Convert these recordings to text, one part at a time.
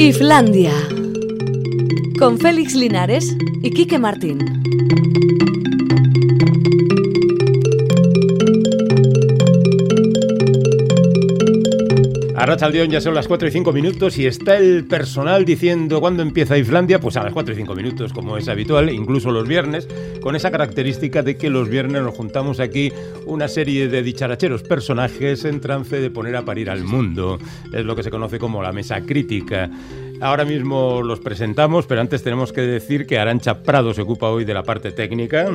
Iflandia, con Félix Linares y Quique Martín. Arratsaldeón, ya son las 4 y 5 minutos y está el personal diciendo ¿cuándo empieza Iflandia? Pues a las 4 y 5 minutos, como es habitual, incluso los viernes, con esa característica de que los viernes nos juntamos aquí una serie de dicharacheros personajes en trance de poner a parir al mundo. Es lo que se conoce como la mesa crítica. Ahora mismo los presentamos, pero antes tenemos que decir que Arantxa Prado se ocupa hoy de la parte técnica.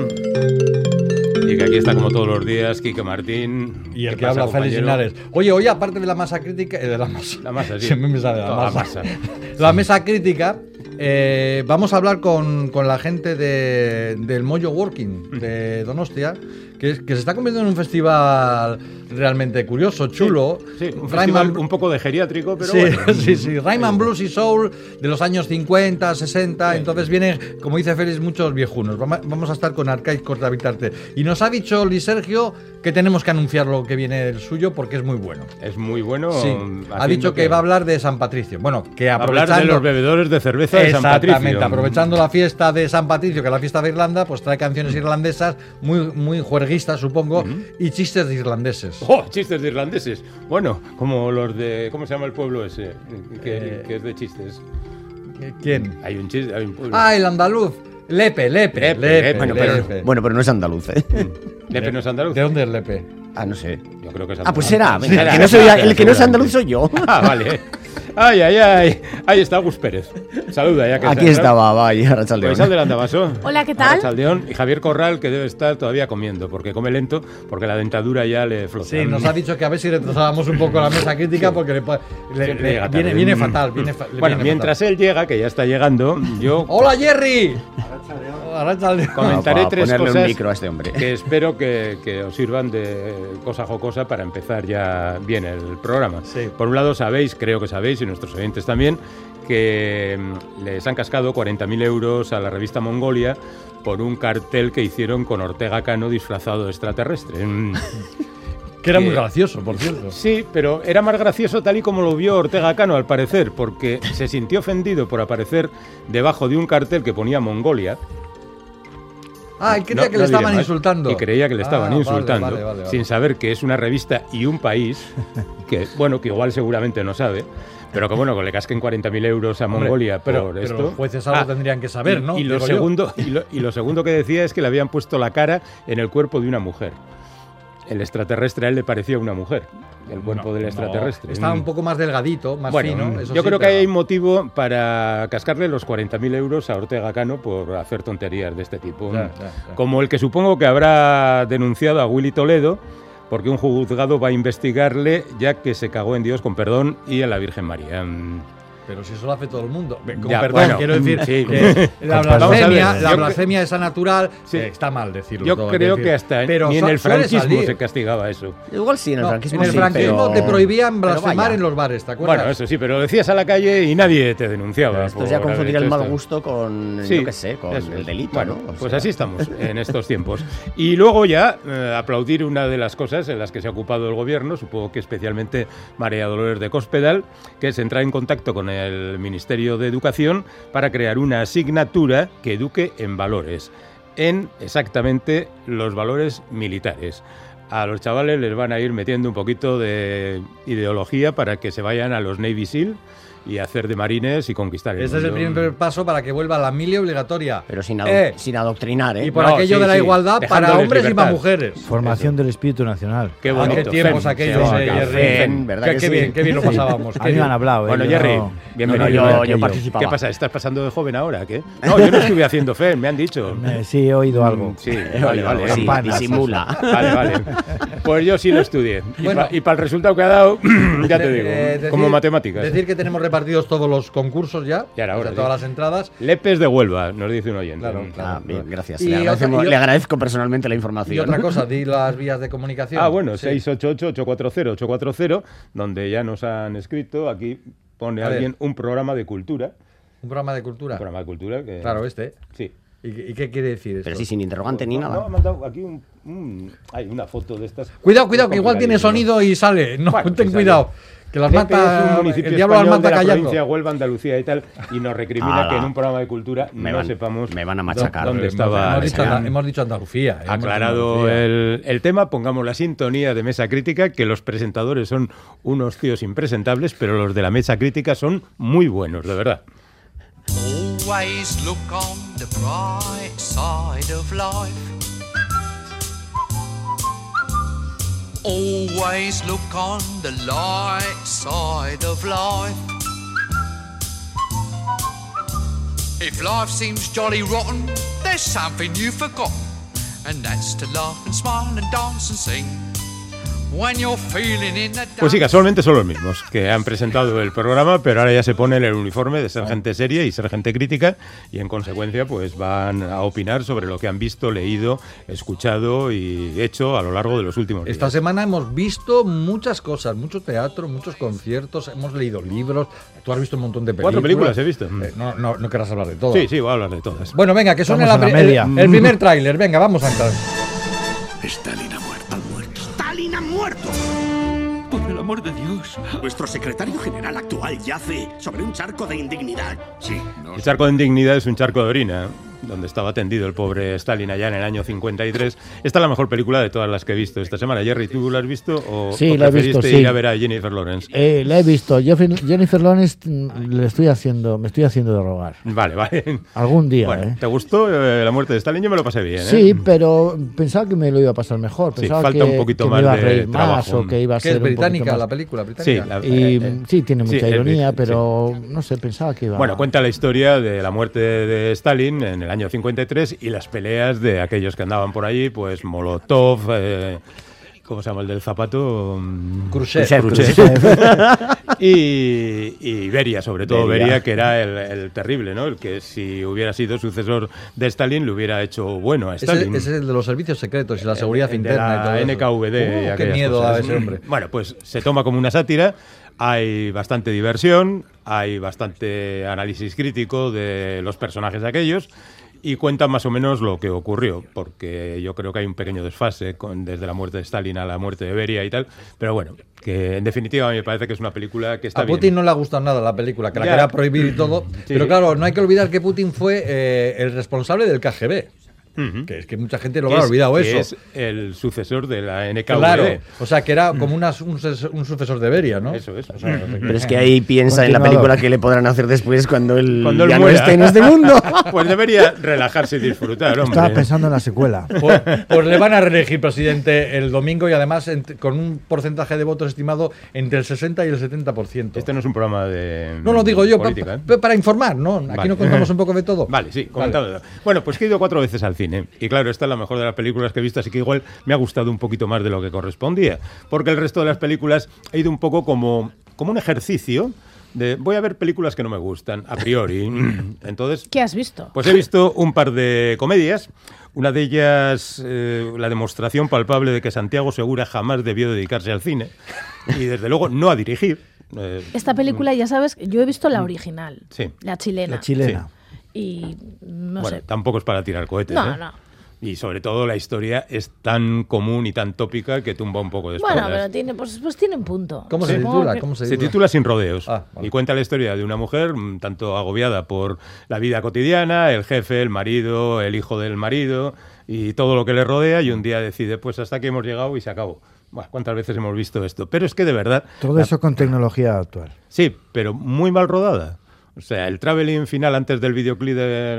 Y que aquí está como todos los días Quique Martín. Y el que habla, Félix Linares. Oye, hoy aparte de la masa crítica... La masa, sí. Siempre me sale la Toda masa. La mesa crítica, vamos a hablar con la gente del Mojo Working de Donostia, que se está convirtiendo en un festival realmente curioso, chulo. Sí, un festival un poco de geriátrico, pero sí, bueno. Sí. Rhythm and Blues y Soul de los años 50, 60. Sí. Entonces vienen, como dice Félix, muchos viejunos. Vamos a estar con Arcaiz Cortavitarte. Y nos ha dicho Luis Sergio que tenemos que anunciar lo que viene del suyo porque es muy bueno. Es muy bueno. Sí. Ha dicho que va a hablar de San Patricio. Bueno, que aprovechando... Hablar de los bebedores de cerveza de San Patricio. Exactamente. Aprovechando la fiesta de San Patricio, que es la fiesta de Irlanda, pues trae canciones irlandesas muy juerguistas, supongo, y chistes de irlandeses. ¡Oh! Chistes de irlandeses. Bueno, como los de... ¿Cómo se llama el pueblo ese? Que es de chistes. ¿Quién? Hay un pueblo. Ah, el andaluz. Lepe. Bueno, pero no es andaluz, ¿eh? ¿Lepe no es andaluz? ¿De dónde es Lepe? Ah, no sé. Yo creo que es andaluz. Ah, pues será. Sí, El que no es andaluz soy yo. Ah, vale. Ay. Ahí está Gus Pérez. Saluda ya que aquí estaba, vaya, Arratsaldeón. Pues adelante, Vaso. Hola, ¿qué tal? Arratsaldeón. Y Javier Corral, que debe estar todavía comiendo, porque come lento, porque la dentadura ya le flota. Sí, nos ha dicho que a ver si retrasábamos un poco la mesa crítica, porque viene fatal. Bueno, mientras él llega, que ya está llegando, yo... ¡Hola, Jerry! Arratsaldeón. Comentaré tres cosas un micro a este hombre. Que espero que os sirvan de cosa jocosa para empezar ya bien el programa. Sí. Por un lado, creo que sabéis, y nuestros oyentes también, que les han cascado 40.000 euros a la revista Mongolia por un cartel que hicieron con Ortega Cano disfrazado de extraterrestre. Que era muy gracioso, por cierto. Sí, pero era más gracioso tal y como lo vio Ortega Cano, al parecer, porque se sintió ofendido por aparecer debajo de un cartel que ponía Mongolia. Ah, y creía que le estaban insultando. Y creía que le estaban insultando, vale. sin saber que es una revista y un país, que igual seguramente no sabe, pero que bueno, que le casquen 40.000 euros a Mongolia por esto. Pero los jueces algo tendrían que saber, ¿no? Y lo segundo que decía es que le habían puesto la cara en el cuerpo de una mujer. El extraterrestre a él le parecía una mujer, el cuerpo del extraterrestre. Estaba un poco más delgadito, más fino. Eso yo sí, creo que hay motivo para cascarle los 40.000 euros a Ortega Cano por hacer tonterías de este tipo. Ya. Como el que supongo que habrá denunciado a Willy Toledo, porque un juzgado va a investigarle ya que se cagó en Dios, con perdón, y en la Virgen María. Pero si eso lo hace todo el mundo. Quiero decir sí. que la blasfemia esa natural, sí. Está mal decirlo. Yo creo que hasta ni en el franquismo se castigaba eso. Igual sí, en el franquismo sí. En el franquismo te prohibían blasfemar en los bares, ¿te acuerdas? Bueno, eso sí, pero lo decías a la calle y nadie te denunciaba. Esto es ya confundir el mal gusto con, yo qué sé, con el delito, bueno, ¿no? Pues así estamos en estos tiempos. Y luego ya aplaudir una de las cosas en las que se ha ocupado el gobierno, supongo que especialmente María Dolores de Cospedal, que es entrar en contacto con el Ministerio de Educación para crear una asignatura que eduque en valores, en exactamente los valores militares. A los chavales les van a ir metiendo un poquito de ideología para que se vayan a los Navy SEAL y hacer de marines y conquistar el mundo. Es el primer paso para que vuelva la mili obligatoria. Pero sin adoctrinar, ¿eh? Y por aquello de la igualdad para hombres y para mujeres. Formación del espíritu nacional. Qué bonito. Qué tiempos aquellos, Jerry. ¿Verdad que sí? Qué bien lo pasábamos. A mí me han hablado. Bueno, Jerry, bienvenido. Yo participaba. ¿Qué pasa? ¿Estás pasando de joven ahora? ¿Qué? No, yo no estuve haciendo FEM, me han dicho. Sí, he oído algo. Sí, vale. Sí, disimula. Vale. Pues yo sí lo estudié. Y para el resultado que ha dado, ya te digo, como matemáticas. Decir que tenemos repartidos todos los concursos ya ahora, todas las entradas. Lepes de Huelva, nos dice un oyente. Claro. Bien, gracias. Le agradezco personalmente la información. Y otra cosa, di las vías de comunicación. Bueno, 688-840-840, donde ya nos han escrito. Aquí pone alguien un programa de cultura. ¿Un programa de cultura? Un programa de cultura. Claro, Sí. ¿Y qué quiere decir esto? Pero sí, sin interrogante ni nada. No, me han dado aquí hay una foto de estas. Cuidado, que igual tiene sonido y sale. No, ten cuidado. Que las Lepe mata, es un municipio el diablo las español mata de la callando. provincia de Huelva, Andalucía y tal, y nos recrimina Ala. que en un programa de cultura Me no van- sepamos me van a machacar. dónde estaba. Hemos dicho Andalucía. Aclarado el tema, pongamos la sintonía de Mesa Crítica, que los presentadores son unos tíos impresentables, pero los de la Mesa Crítica son muy buenos, de verdad. Always look on the bright side of life. Always look on the light side of life. If life seems jolly rotten, there's something you've forgotten, and that's to laugh and smile and dance and sing. When you're feeling in the Pues sí, casualmente son los mismos que han presentado el programa, pero ahora ya se ponen el uniforme de ser gente seria y ser gente crítica, y en consecuencia pues van a opinar sobre lo que han visto, leído, escuchado y hecho a lo largo de los últimos días. Esta semana hemos visto muchas cosas, mucho teatro, muchos conciertos, hemos leído libros. Tú has visto un montón de películas. 4 películas he visto. No querrás hablar de todo. Sí, sí, voy a hablar de todas. Bueno, venga, que suene Estamos en la media. el primer tráiler. Venga, vamos a entrar. Stalin ha muerto. ¡Stalin ha muerto! Por el amor de Dios. Nuestro secretario general actual yace sobre un charco de indignidad. Sí, no. El charco de indignidad es un charco de orina, donde estaba tendido el pobre Stalin allá en el año 53. Esta es la mejor película de todas las que he visto esta semana. Jerry, ¿tú la has visto o, Sí, o la he preferiste visto, sí. ir a ver a Jennifer Lawrence? La he visto. Jennifer Lawrence me estoy haciendo de rogar. Vale, vale. Algún día, Bueno, ¿te gustó la muerte de Stalin? Yo me lo pasé bien, ¿eh? Sí, pero pensaba que me lo iba a pasar mejor. Sí, Pensaba falta que, un poquito que más me iba a de reír más trabajo. o que iba a Que ser es un poquito británica, más. la película Sí, británica. Y sí, tiene mucha ironía, sí. pero no sé, pensaba que iba Bueno, cuenta la historia de la muerte de Stalin en el año 53 y las peleas de aquellos que andaban por allí, pues Molotov, ¿cómo se llama el del zapato? Khrushchev. Y Beria, sobre todo Beria. Beria, que era el terrible, ¿no? El que si hubiera sido sucesor de Stalin le hubiera hecho bueno a Stalin. Ese es el de los servicios secretos y la seguridad De interna y todo la eso. NKVD y Qué aquellas miedo cosas. a ese hombre. Bueno, pues se toma como una sátira. Hay bastante diversión, hay bastante análisis crítico de los personajes aquellos y cuentan más o menos lo que ocurrió, porque yo creo que hay un pequeño desfase desde la muerte de Stalin a la muerte de Beria y tal, pero bueno, que en definitiva me parece que es una película que está A bien. Putin no le ha gustado nada la película, que la Ya. quería prohibir y todo. Pero claro, no hay que olvidar que Putin fue el responsable del KGB. Ujú. Que es que mucha gente lo habrá olvidado que eso. es el sucesor de la NKVD. Claro, o sea que era como un sucesor de Beria, ¿no? Eso es. O sea, Pero es que ahí piensa en la Continuador. película que le podrán hacer después cuando él Cuando él ya no muera. esté en este mundo. Pues debería relajarse y disfrutar, hombre. Estaba pensando en la secuela. Pues le van a reelegir presidente el domingo y además con un porcentaje de votos estimado entre el 60 y el 70%. Este no es un programa de No lo digo yo, política, ¿eh? para informar, ¿no? Aquí Vale. no contamos un poco de todo. Vale, sí, comentado. Bueno, pues que he ido 4 veces al cine. Y claro, esta es la mejor de las películas que he visto, así que igual me ha gustado un poquito más de lo que correspondía. Porque el resto de las películas he ido un poco como un ejercicio de voy a ver películas que no me gustan, a priori. Entonces, ¿Qué has visto? pues he visto un par de comedias. Una de ellas, la demostración palpable de que Santiago Segura jamás debió dedicarse al cine. Y desde luego no a dirigir. Esta película, ya sabes, yo he visto la original, Sí. la chilena. La chilena. Y no Bueno, sé. tampoco es para tirar cohetes. No, ¿eh? no. Y sobre todo la historia es tan común y tan tópica que tumba un poco de Bueno, espaldas. pero tiene, pues tiene un punto. ¿Cómo se Supongo titula? que- ¿Cómo se Se titula? titula Sin rodeos Vale. y cuenta la historia de una mujer tanto agobiada por la vida cotidiana, el jefe, el marido, el hijo del marido y todo lo que le rodea y un día decide, pues hasta aquí hemos llegado y se acabó. Bueno, ¿cuántas veces hemos visto esto? Pero es que de verdad... Todo eso con tecnología actual. Sí, pero muy mal rodada. O sea, el traveling final antes del videoclip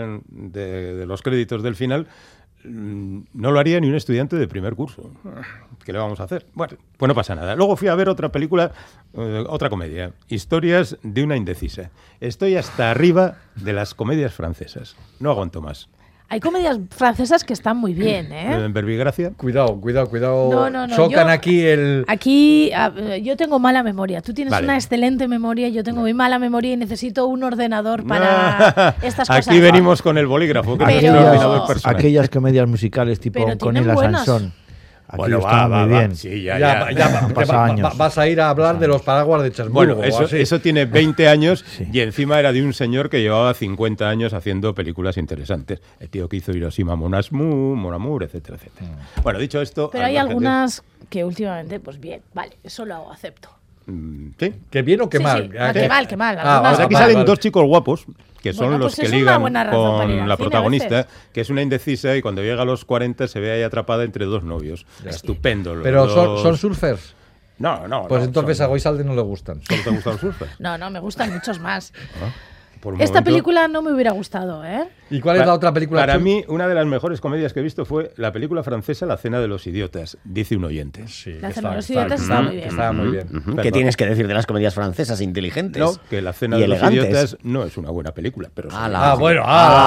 de los créditos del final no lo haría ni un estudiante de primer curso. ¿Qué le vamos a hacer? Bueno, pues no pasa nada. Luego fui a ver otra película, otra comedia, Historias de una indecisa. Estoy hasta arriba de las comedias francesas. No aguanto más. Hay comedias francesas que están muy bien, ¿eh? Verbigracia. Cuidado. No, Chocan yo- aquí el... Aquí yo tengo mala memoria. Tú tienes Vale. una excelente memoria, yo tengo muy mala memoria y necesito un ordenador para estas cosas. Aquí venimos con el bolígrafo, que Pero- es nuestro ordenador personal. Aquellas comedias musicales tipo Pero con tienen el buenas. Sansón. Aquí Bueno, está muy bien. Sí, Ya Han pasado años. vas a ir a hablar de los paraguas de Cherburgo. Bueno, o así. eso tiene 20 años Sí. y encima era de un señor que llevaba 50 años haciendo películas interesantes. El tío que hizo Hiroshima Mon Amour, etcétera, etcétera. Bueno, dicho esto... Pero al hay margen de- algunas que últimamente, pues bien, vale, eso lo acepto. Sí. ¿Qué bien o qué Sí, mal? sí. Ah, qué mal, qué mal. Ah, Algunas- Pues aquí vale, salen vale. dos chicos guapos, que son Bueno, los pues que es una ligan buena razón para ir con al la cine a protagonista, veces. que es una indecisa y cuando llega a los 40 se ve ahí atrapada entre dos novios. Estupendo. los Pero dos. son surfers. No, Pues no, entonces son- a Goizalde no le gustan. ¿Solo te gustan los surfers? No, me gustan muchos más. Por un Esta momento- película no me hubiera gustado, ¿eh? ¿Y cuál es la otra película? Para chul? mí, una de las mejores comedias que he visto fue la película francesa La Cena de los Idiotas, dice un oyente. Sí, La que Cena de los Idiotas está muy bien. Estaba muy bien. ¿Qué Perdón. tienes que decir de las comedias francesas inteligentes? No, que La Cena y de los elegantes. Idiotas no es una buena película, pero... ¡Hala! Bueno,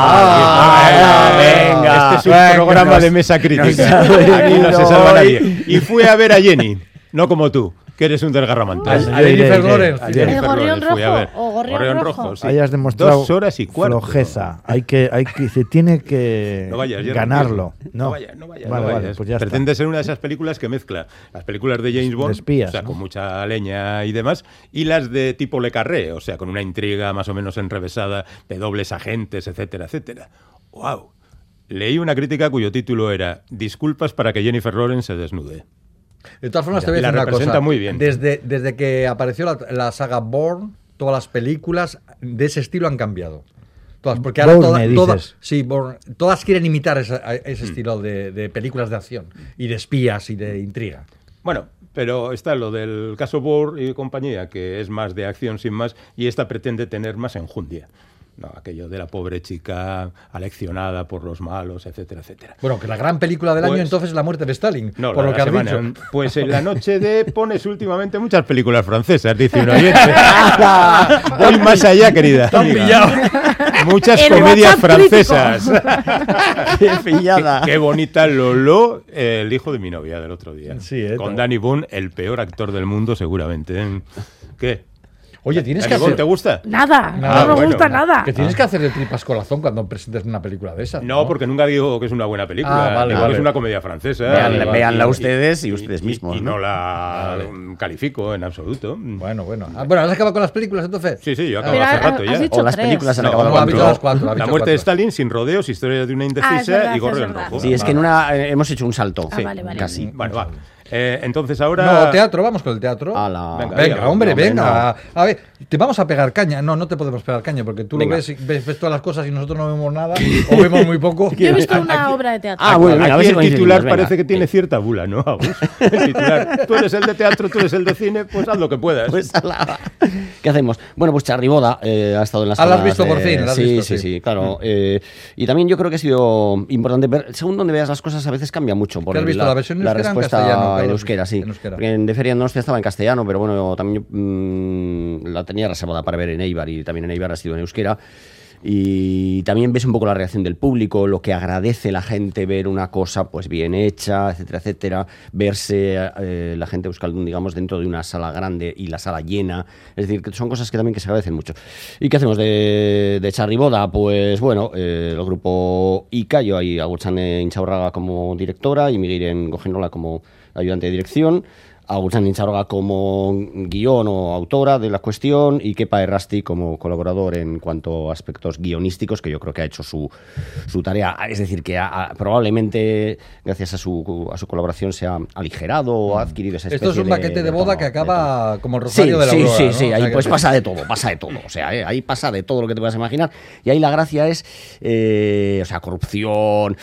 venga. Este es un programa de mesa crítica. Aquí no se salva nadie. Y fui a ver a Jenny, no como tú, que eres un desgarramante. A Jennifer Lawrence. A ¿El Jennifer gorrión Lawrence fui a rojo ver. o gorrión rojo? sí. Hayas demostrado 2 horas y cuarto. flojeza. Se tiene que No vayas, ya ganarlo. No No, vayas. Vale, no vale, vayas. pues ya está. Pretende ser una de esas películas que mezcla las películas de James Bond, De espías, o sea, ¿no? con mucha leña y demás, y las de tipo Le Carré, o sea, con una intriga más o menos enrevesada de dobles agentes, etcétera, etcétera. ¡Wow! Leí una crítica cuyo título era Disculpas para que Jennifer Lawrence se desnude. De todas formas, te voy a La decir una representa cosa. muy bien. Desde que apareció la saga Bourne, todas las películas de ese estilo han cambiado. Todas, porque ahora Bourne, dices. sí, Bourne, todas quieren imitar ese estilo de películas de acción y de espías y de intriga. Bueno, pero está lo del caso Bourne y compañía, que es más de acción sin más, y esta pretende tener más enjundia. No, aquello de la pobre chica aleccionada por los malos, etcétera, etcétera. Bueno, que la gran película del año Pues- entonces es La muerte de Stalin, No, por la lo que has semana. dicho. Pues en la noche de pones últimamente muchas películas francesas, dice un oyente. Voy más allá, querida. Muchas El comedias WhatsApp crítico. francesas. ¡Qué pillada! Qué bonita Lolo, el hijo de mi novia del otro día. Sí, Con Danny Boone, el peor actor del mundo seguramente. ¿eh? ¿Qué? Oye, tienes que ¿Danny Boone hacer... te gusta? Nada, Nada, no me bueno, gusta no. nada. Que tienes que hacer de tripas corazón cuando presentes una película de esas. No, porque nunca digo que es una buena película. Ah, vale, Digo que vale. es una comedia francesa. Véanla ustedes y ustedes mismos, Y ¿no? no la califico en absoluto. Bueno. Bueno, ¿has acabado con las películas entonces? Sí, yo acabo Pero hace has rato ya. dicho O las 3. películas han No, acabado no, ha cuatro. visto las cuatro. La muerte de Stalin, Sin rodeos, Historia de una indecisa es verdad, y es Gorrión verdad. rojo. Sí, es que en una hemos hecho un salto. Ah, vale, vale. Casi. Bueno, va. Entonces ahora... No, teatro, vamos con el teatro. Venga, Venga, hombre, no, venga. A ver, te vamos a pegar caña. No te podemos pegar caña porque tú Venga. lo ves, y ves todas las cosas y nosotros no vemos nada o vemos muy poco. Yo he visto una obra de teatro. Ah, bueno, venga, a ver Aquí si el coincidimos, titular venga. parece que tiene cierta bula, ¿no, Agus? El titular, tú eres el de teatro, tú eres el de cine, pues haz lo que puedas. Pues ala. ¿Qué hacemos? Bueno, pues Charly Boda ha estado en las Ah, ¿la has salas visto por de- fin? ¿La has Sí, visto? sí, Sí. sí, claro. Y también yo creo que ha sido importante ver, según donde veas las cosas, a veces cambia mucho. Por ¿Qué has visto, la versión en la euskera o en respuesta castellano? ¿Cuál en has euskera, visto? sí. En euskera. Porque en Deferia no estaba en castellano, pero bueno, también la tenía reservada para ver en Eibar y también en Eibar ha sido en euskera. Y también ves un poco la reacción del público, lo que agradece la gente ver una cosa pues bien hecha, etcétera, etcétera. Verse la gente euskaldun, digamos, dentro de una sala grande y la sala llena. Es decir, que son cosas que también que se agradecen mucho. ¿Y qué hacemos de Charly Boda? Pues bueno, el grupo Ica, yo ahí Agurtzane Intxaurraga como directora y Migiren Gojenola como ayudante de dirección. Agurtzane Intxaurraga como guión o autora de la cuestión y Kepa Errasti como colaborador en cuanto a aspectos guionísticos, que yo creo que ha hecho su tarea. Es decir, que probablemente gracias a su colaboración se ha aligerado o ha adquirido esa especie Esto es un paquete de boda tono, que acaba tono. como el rosario de la sí, aurora, sí, ¿no? sí, O sea ahí que- pues pasa de todo. O sea, ahí pasa de todo lo que te puedas imaginar. Y ahí la gracia es, o sea, corrupción,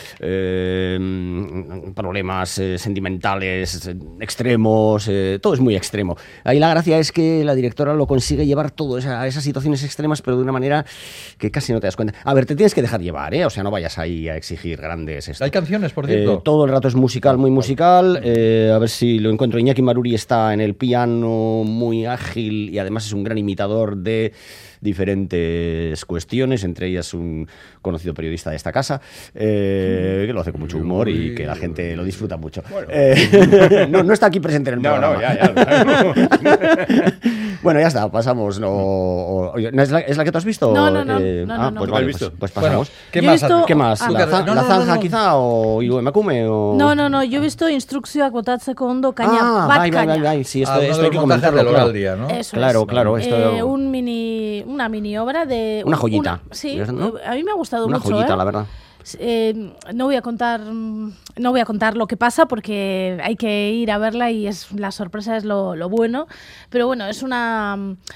problemas sentimentales extremos, todo es muy extremo. Ahí la gracia es que la directora lo consigue llevar todo a esas situaciones extremas, pero de una manera que casi no te das cuenta. A ver, te tienes que dejar llevar, ¿eh? O sea, no vayas ahí a exigir grandes... Hay canciones, por cierto. Todo el rato es musical, muy musical. A ver si lo encuentro. Iñaki Maruri está en el piano, muy ágil y además es un gran imitador de diferentes cuestiones, entre ellas un conocido periodista de esta casa, que lo hace con mucho humor y que la gente lo disfruta mucho. No está aquí presente en el programa. ya. Bueno, ya está, pasamos. ¿No es la que tú has visto? No. No, Pues no. vale, ¿Lo has pues visto? pasamos. Bueno, ¿qué Yo he más? visto- ¿Qué más? Ah, ¿La no, zanja no. quizá o Emakume? O... No, yo he visto instrukzioak botatzeko ondo caña, bat bai, caña. sí, Ah, uno de esto hay los que montajes comentarlo, del claro. Oraldia, ¿no? Eso Claro, es. claro, esto... Una mini obra de... Una joyita, sí, ¿no? a mí me ha gustado Una mucho. joyita, la verdad. No voy a contar lo que pasa porque hay que ir a verla y la sorpresa es lo bueno. Pero bueno, es una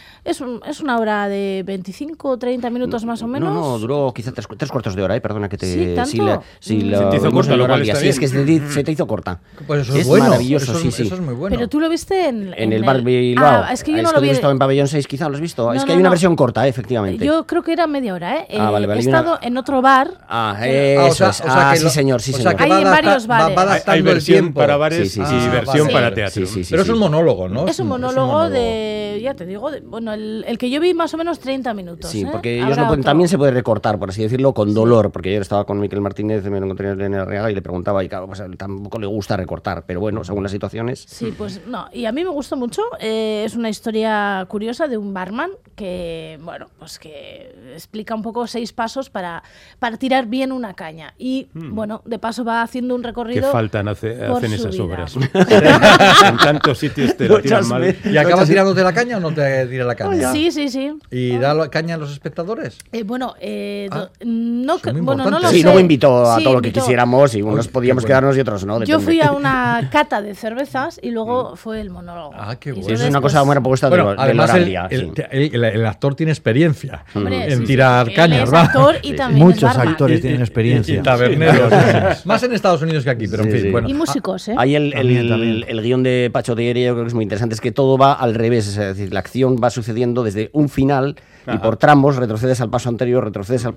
hora de 25 o 30 minutos más o menos. No, duró quizá tres cuartos de hora, perdona que te... ¿Sí, tanto? Se te hizo corta, lo cual está bien. Sí, es que se te hizo corta. Pues eso es bueno. Maravilloso, sí. Eso es muy bueno. Pero tú lo viste en el Bar Bilbao. Es que yo no lo he visto en Pabellón 6, quizá lo has visto. Es que hay una versión corta, efectivamente. Yo creo que era media hora, ¿eh? Vale. He estado en otro bar. Eso es. Sí, señor. Hay en varios bares. Hay versión para bares y versión para vale. teatro. Pero es un monólogo, ¿no? Es un monólogo de, ya te digo, bueno, el que yo vi más o menos 30 minutos. Sí, porque también se puede recortar, por así decirlo, con dolor, porque ayer estaba con Miquel Martínez, me lo encontré en Arriaga y le preguntaba, y claro, pues tampoco le gusta recortar, pero bueno, según las situaciones. Sí, pues no, y a mí me gustó mucho, es una historia curiosa de un barman que, bueno, pues que explica un poco 6 pasos para tirar bien una caña y, bueno, de paso va haciendo un recorrido. ¿Qué faltan hacen esas vida. Obras? En tantos sitios te lo tiran mal. ¿Y acabas tirándote la caña o no te tira la caña? Sí. ¿Y da la caña a los espectadores? No, no lo sí, sé. luego invitó a todo lo que quisiéramos y unos podíamos quedarnos y otros no. Yo fui a una cata de cervezas y luego fue el monólogo. Qué bueno. Eso es una cosa buena propuesta de además Oraldia. el actor tiene experiencia en sí, tirar cañas, es actor y también Muchos es barman. actores tienen experiencia. Y taberneros. Más en Estados Unidos que aquí, pero en fin. Bueno. Y músicos, ¿eh? Ahí el guión de Pacho Tellería yo creo que es muy interesante, es que todo va al revés, es decir, la acción va sucediendo desde un final y por tramos retrocedes al paso anterior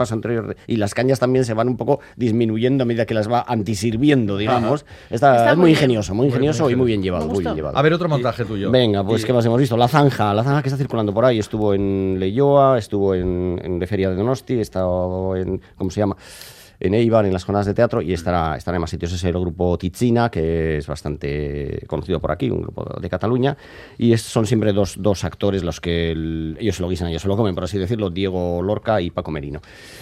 y las cañas también se van un poco disminuyendo a medida que las va antisirviendo, digamos. Está muy ingenioso y muy bien llevado. A ver, otro montaje tuyo. Venga, pues ¿qué más hemos visto? La zanja que está circulando por ahí, estuvo en Leioa, estuvo en de Feria de Donosti, estado en, ¿cómo se llama?, en Eibar, en las jornadas de teatro, y estará en más sitios. Es el grupo Titzina, que es bastante conocido por aquí, un grupo de Cataluña, y son siempre dos actores los que ellos se lo guisan, ellos se lo comen, por así decirlo, Diego Lorca y Paco Merino.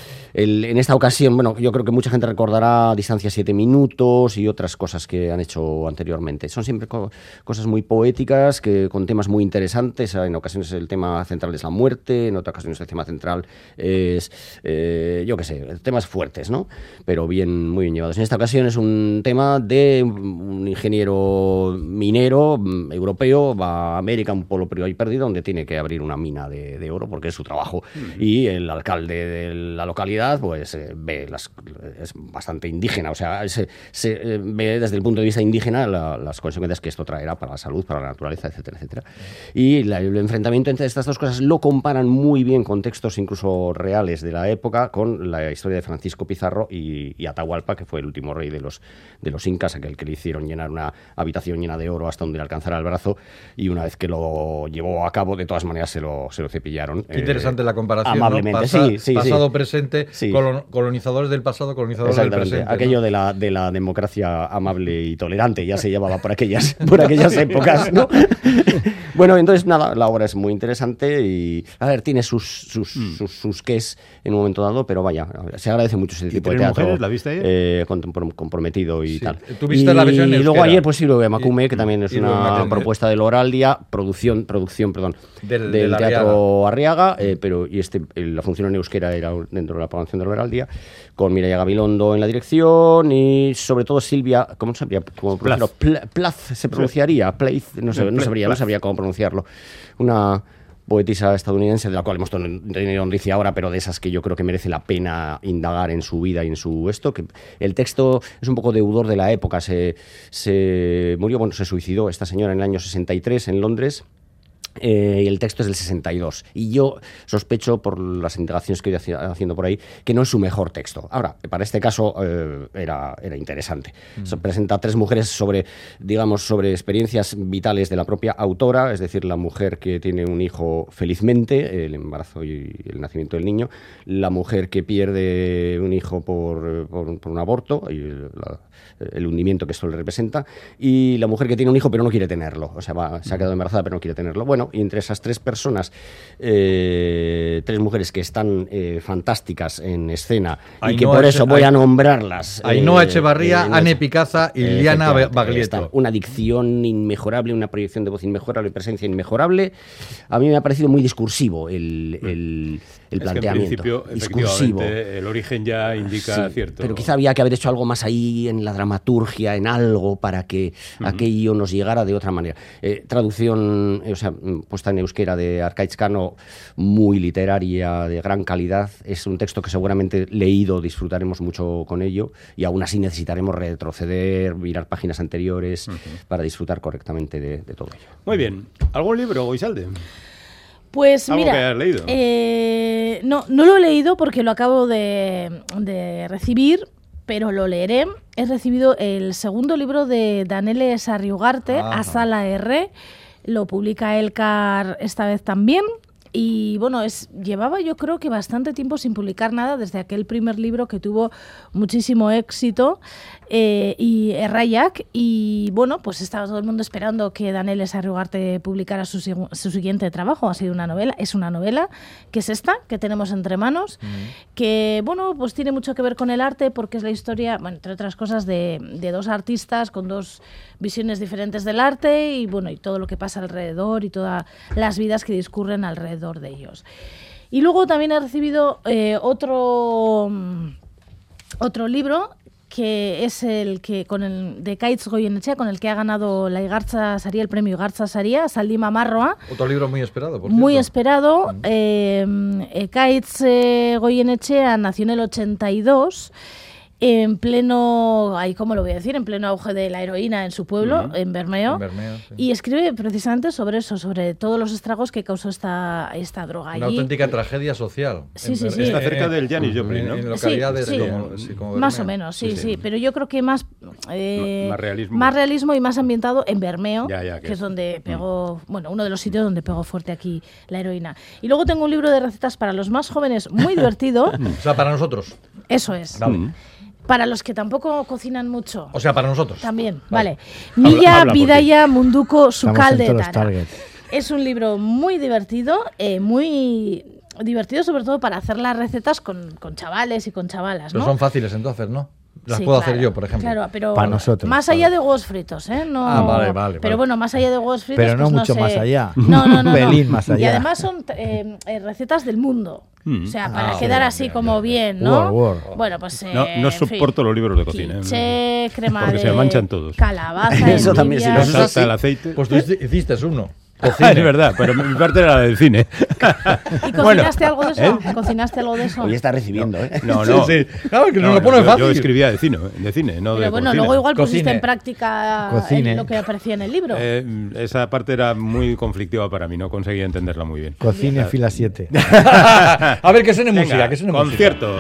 En esta ocasión, bueno, yo creo que mucha gente recordará Distancia 7 minutos y otras cosas que han hecho anteriormente. Son siempre cosas muy poéticas, con temas muy interesantes. En ocasiones el tema central es la muerte, en otras ocasiones el tema central es, yo qué sé, temas fuertes, ¿no? Pero muy bien llevados. En esta ocasión es un tema de un ingeniero minero europeo, va a América, un pueblo ahí perdido, donde tiene que abrir una mina de oro, porque es su trabajo. Y el alcalde de la localidad pues ve es bastante indígena, o sea, se ve desde el punto de vista indígena las consecuencias que esto traerá para la salud, para la naturaleza, etcétera, etcétera. Y el enfrentamiento entre estas dos cosas lo comparan muy bien con textos incluso reales de la época, con la historia de Francisco Pizarro y Atahualpa, que fue el último rey de los incas, aquel que le hicieron llenar una habitación llena de oro hasta donde le alcanzara el brazo, y una vez que lo llevó a cabo, de todas maneras se lo cepillaron. Qué interesante la comparación, amablemente, ¿no? Pasado, presente, sí. Colonizadores del pasado, colonizadores del presente. Aquello, ¿no?, de la democracia amable y tolerante, ya se llamaba por aquellas épocas, ¿no? Bueno, entonces nada, la obra es muy interesante y, a ver, tiene sus qués en un momento dado, pero vaya, se agradece mucho ese tipo de teatro. Mujeres, ¿la viste ayer? Comprometido y tal. ¿Tú viste la versión y euskera? Luego ayer, pues sí, lo de Macume, que también es una propuesta del Oraldia, producción, del Teatro Arriaga, pero la función en euskera era dentro de la programación del Oraldia, con Mireia Gabilondo en la dirección y sobre todo Silvia, ¿cómo sabría cómo pronunciarlo? Plath se pronunciaría, Plath, no sabría cómo pronunciarlo. Una poetisa estadounidense de la cual hemos tenido noticia ahora, pero de esas que yo creo que merece la pena indagar en su vida y en su que el texto es un poco deudor de la época. Se suicidó esta señora en el año 63 en Londres. Y el texto es del 62 y yo sospecho, por las indagaciones que he ido haciendo por ahí, que no es su mejor texto. Ahora, para este caso era interesante. Se presenta a 3 mujeres sobre experiencias vitales de la propia autora, es decir, la mujer que tiene un hijo felizmente, el embarazo y el nacimiento del niño, la mujer que pierde un hijo por un aborto y el hundimiento que esto le representa, y la mujer que tiene un hijo pero no quiere tenerlo, o sea, se ha quedado embarazada pero no quiere tenerlo. Bueno, ¿no? Y entre esas 3 personas, 3 mujeres que están fantásticas en escena y que por eso voy a nombrarlas. Ainhoa Echevarría, Ane Picaza y Liana Baglietto. Una dicción inmejorable, una proyección de voz inmejorable, presencia inmejorable. A mí me ha parecido muy discursivo el planteamiento. Que en principio, efectivamente, el origen ya indica cierto. Pero quizá había que haber hecho algo más ahí en la dramaturgia, en algo, para que aquello nos llegara de otra manera. Traducción, puesta en euskera de Arkaitz Cano, muy literaria, de gran calidad. Es un texto que seguramente leído disfrutaremos mucho con ello, y aún así necesitaremos retroceder, mirar páginas anteriores para disfrutar correctamente de todo ello. Muy bien. ¿Algún libro, Goizalde? Pues ¿Algo mira, que hayas leído? No lo he leído porque lo acabo de recibir, pero lo leeré. He recibido el segundo libro de Danele Sarriugarte, Azala R. Lo publica Elkar esta vez también. Y bueno, llevaba yo creo que bastante tiempo sin publicar nada desde aquel primer libro que tuvo muchísimo éxito, y Erraiak, y bueno, pues estaba todo el mundo esperando que Danele Sarriugarte publicara su siguiente trabajo. Ha sido una novela, es una novela, que es esta, que tenemos entre manos, que bueno, pues tiene mucho que ver con el arte, porque es la historia, bueno, entre otras cosas, de 2 artistas con 2 visiones diferentes del arte, y bueno, y todo lo que pasa alrededor y todas las vidas que discurren alrededor de ellos. Y luego también he recibido otro libro, que es el que de Kaitz Goyenechea, con el que ha ganado la Igartza Saria, el premio Igartza Saria, Saldima Marroa. Otro libro muy esperado, por muy cierto. esperado. Kaitz Goyenechea nació en el 82, en pleno, ¿cómo lo voy a decir? En pleno auge de la heroína en su pueblo, en Bermeo. Sí. Y escribe precisamente sobre eso, sobre todos los estragos que causó esta droga. Una auténtica tragedia social. Sí. Está cerca del Janis Joplin, ¿no? En localidades como más Bermeo. o menos, sí. Pero yo creo que más realismo. Más realismo y más ambientado en Bermeo, que es donde pegó, bueno, uno de los sitios donde pegó fuerte aquí la heroína. Y luego tengo un libro de recetas para los más jóvenes, muy divertido. O sea, para nosotros. Eso es. Vale. Para los que tampoco cocinan mucho. O sea, para nosotros. También, vale. Mila Bidaya Munduko Sukalde Estamos en todos los Tara. targets. Es un libro muy divertido sobre todo para hacer las recetas con chavales y con chavalas, ¿no? Pero son fáciles entonces, ¿no? Las Sí, puedo claro, hacer yo, por ejemplo. Claro, pero Para nosotros, más allá de huevos fritos, ¿eh? No, vale. Pero bueno, más allá de huevos fritos, Pero no pues mucho sé. más allá. No. Un pelín más allá. Y además son recetas del mundo. O sea, para quedar así como bien, ¿no? War. Bueno, pues No en soporto fin. los libros de cocina. Quiche, crema Porque de se manchan todos. calabaza, Eso también, si endivia. los Salta el aceite. Pues tú hiciste uno. Es verdad, pero mi parte era la del cine. ¿Y cocinaste algo de eso? ¿Cocinaste algo de eso? Hoy está recibiendo, ¿eh? No. Sí. Claro, que nos lo pone fácil. Yo escribía de cine, no de Pero bueno, cocina. luego igual pusiste Cocine. en práctica lo que aparecía en el libro. Esa parte era muy conflictiva para mí, no conseguía entenderla muy bien. Cocina fila 7. A ver, que suene Venga, música, que suene música. conciertos.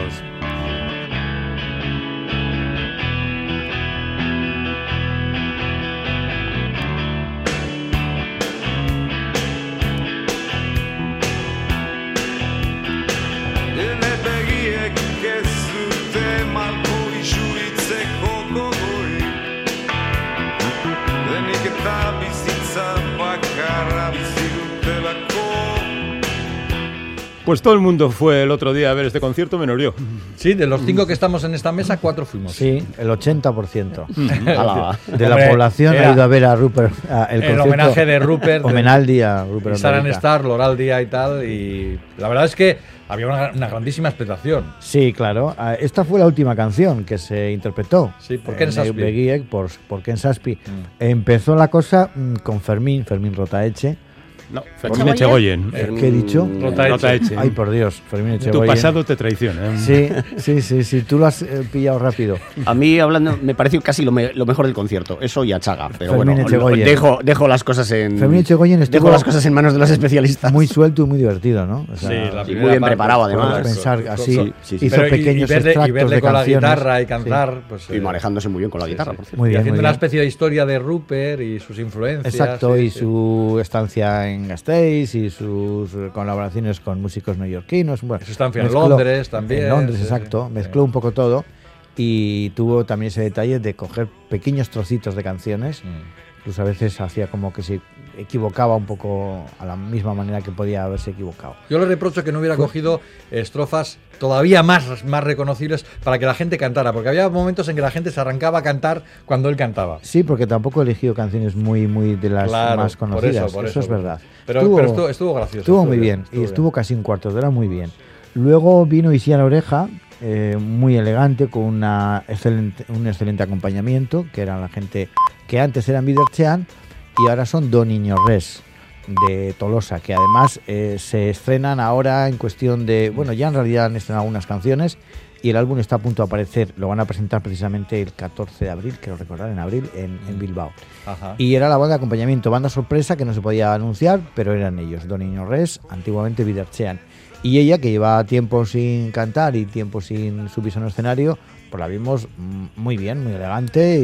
Pues todo el mundo fue el otro día a ver este concierto, menos yo. Sí, de los 5 que estamos en esta mesa, 4 fuimos. Sí, el 80%. Ala. De la Hombre, población era ha ido a ver a Rupert. El concierto, homenaje de Rupert. Homenaldi a Rupert Saran Ondarica. Star, Loraldia y tal. Y la verdad es que había una grandísima expectación. Sí, claro. Esta fue la última canción que se interpretó. Sí, por Ken Saspi. Beguiek, por Ken Saspi. Empezó la cosa con Fermín Rotaeche. No, Fermín Echegoyen. ¿Qué he dicho? Rotaeche. Ay, por Dios, Fermín Tu Echegoyen. pasado te traiciona. Sí, tú lo has pillado rápido. A mí, hablando, me pareció casi lo mejor del concierto. Eso y Achaga. Pero Fermín bueno, Echegoyen. dejo las cosas en. Fermín Echegoyen estuvo dejo las cosas en manos de los especialistas. Muy suelto y muy divertido, ¿no? O sea, la y muy bien preparado, además. puedes pensar así, Sí. hizo Pero pequeños y extractos verle de con canciones. la guitarra y cantar. Pues, Y manejándose muy bien con la guitarra, por cierto. Muy y bien, haciendo muy una bien. especie de historia de Rupert y sus influencias. Exacto, sí, y sí. su estancia en Gasteiz y sus colaboraciones con músicos neoyorquinos. Bueno, Su estancia en Londres también. En Londres, sí, exacto. sí. Mezcló un poco todo y tuvo también ese detalle de coger pequeños trocitos de canciones incluso a veces hacía como que se equivocaba un poco a la misma manera que podía haberse equivocado. Yo le reprocho que no hubiera cogido estrofas todavía más reconocibles para que la gente cantara, porque había momentos en que la gente se arrancaba a cantar cuando él cantaba. Sí, porque tampoco he elegido canciones muy de las más conocidas, por eso es verdad. Pero estuvo gracioso. Estuvo muy bien, y estuvo casi un cuarto de hora muy bien. Luego vino Isia La Oreja, muy elegante, con un excelente acompañamiento, que eran la gente que antes eran Biderchean y ahora son Do Niño Res, de Tolosa, que además se estrenan ahora en cuestión de... Bueno, ya en realidad han estrenado algunas canciones y el álbum está a punto de aparecer. Lo van a presentar precisamente el 14 de abril, quiero recordar, en abril, en Bilbao. Ajá. Y era la banda de acompañamiento, banda sorpresa que no se podía anunciar, pero eran ellos, Do Niño Res, antiguamente Biderchean. Y ella, que lleva tiempo sin cantar y tiempo sin subirse a un escenario, pues la vimos muy bien, muy elegante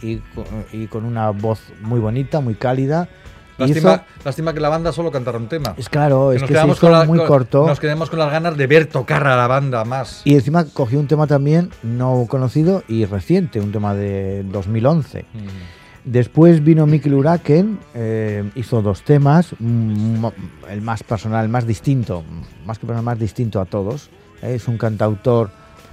y con una voz muy bonita, muy cálida. Lástima que la banda solo cantara un tema. Es claro, es que se quedamos hizo muy corto. Nos quedamos con las ganas de ver tocar a la banda más. Y encima cogió un tema también no conocido y reciente, un tema de 2011. Después vino Mikel Uraken, hizo 2 temas, el más personal, más distinto, más que personal, más distinto a todos. Es un cantautor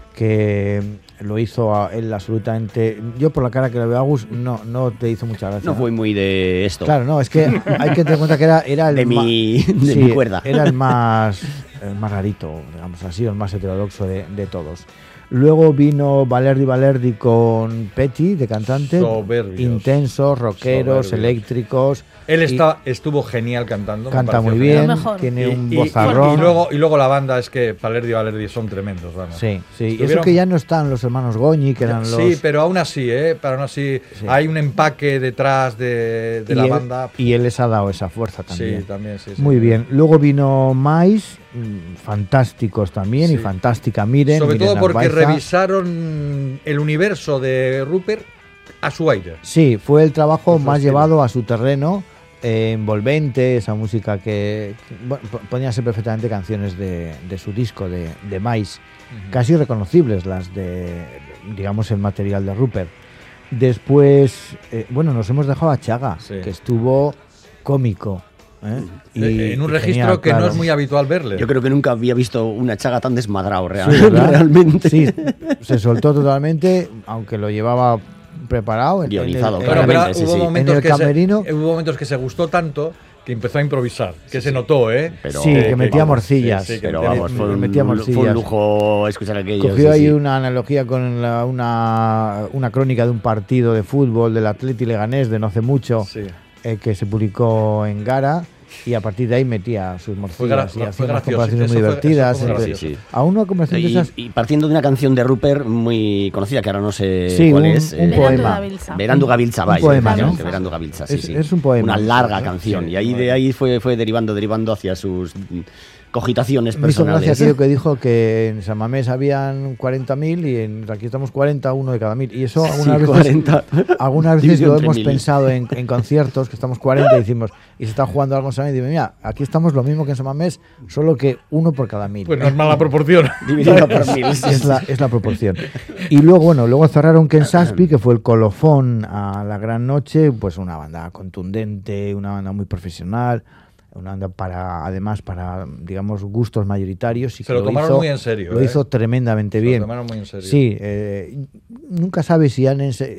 que lo hizo a él absolutamente. Yo por la cara que le veo a Agus no te hizo mucha gracia. No fue muy de esto. Claro, no, es que hay que tener en cuenta que era el de mi cuerda. Era el más rarito, digamos así, el más heterodoxo de todos. Luego vino Valerdi con Petty, de cantante. Soberbios. Intensos, rockeros, eléctricos. Él estuvo genial cantando. Canta muy bien, tiene un vozarrón. Y luego la banda, es que Valerdi son tremendos. Vamos. Sí. Y eso que ya no están los hermanos Goñi, que eran los... Sí, pero aún así, hay un empaque detrás de la banda. Y él les ha dado esa fuerza también. Sí, también, sí. Muy bien. Luego vino Mais, fantásticos también, y fantástica Miren. Sobre Miren todo porque Arbaiza. Revisaron el universo de Rupert a su aire. Sí, fue el trabajo más llevado a su terreno, envolvente, esa música que bueno, podían ser perfectamente canciones de su disco, de Mais, casi reconocibles las de, digamos, el material de Rupert. Después, nos hemos dejado a Chaga, que estuvo cómico. En un registro genial, que claro. No es muy habitual verle. Yo creo que nunca había visto una Chaga tan desmadrado realmente. Sí, se soltó totalmente, aunque lo llevaba preparado. Guionizado, claramente. Pero hubo momentos que se gustó tanto que empezó a improvisar, que se notó, Pero, que metía morcillas. Pero vamos, fue un lujo escuchar aquello. Cogió ahí una analogía con una crónica de un partido de fútbol del Atleti Leganés de no hace mucho. Que se publicó en Gara, y a partir de ahí metía sus morcillas y hacía unas comparaciones muy divertidas. A una conversación de esas... Y partiendo de una canción de Rupert muy conocida, que ahora no sé cuál es. Un poema. Berandu Gabiltza, un poema, ¿no? Berandu Gabiltza, es un poema. Una larga canción. Y ahí de ahí fue derivando hacia sus cogitaciones personales. Me hizo gracia aquello que dijo que en San Mamés habían 40.000 y aquí estamos 40, uno de cada 1.000. Y eso algunas veces lo hemos pensado en conciertos, que estamos 40 y decimos, y se está jugando algo en San Mamés, y digo, mira, aquí estamos lo mismo que en San Mamés, solo que uno por cada 1.000. Pues no es mala proporción. Dividido por 1.000. Es la proporción. Y luego cerraron Ken Saspi, que fue el colofón a la gran noche, pues una banda contundente, una banda muy profesional, una banda para digamos, gustos mayoritarios. Y se lo tomaron muy en serio. Lo hizo tremendamente bien. Se lo tomaron muy en serio. Sí, nunca sabes si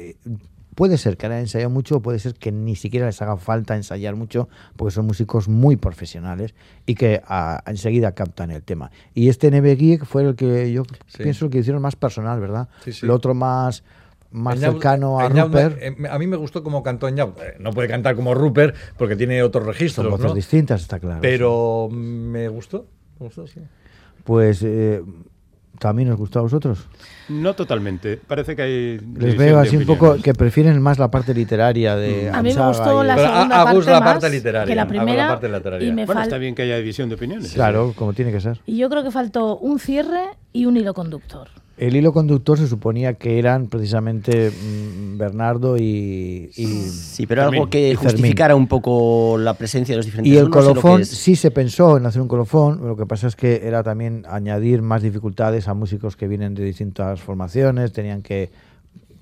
puede ser que han ensayado mucho, o puede ser que ni siquiera les haga falta ensayar mucho, porque son músicos muy profesionales y que enseguida captan el tema. Y este Neve Geek fue el que yo pienso que hicieron más personal, ¿verdad? Sí. Lo otro más cercano a Rupert. A mí me gustó cómo cantó Enyaud. No puede cantar como Rupert porque tiene otros registros. Son voces distintas, está claro. Pero me gustó, sí. Pues ¿también os gustó a vosotros? No totalmente. Parece que hay... Les veo así un poco que prefieren más la parte literaria de A mí me gustó la segunda parte literaria que la primera. Está bien que haya división de opiniones. Claro, como tiene que ser. Y yo creo que faltó un cierre y un hilo conductor. El hilo conductor se suponía que eran precisamente Bernardo y sí, pero algo que justificara un poco la presencia de los diferentes. Y el colofón, sí se pensó en hacer un colofón, lo que pasa es que era también añadir más dificultades a músicos que vienen de distintas formaciones, tenían que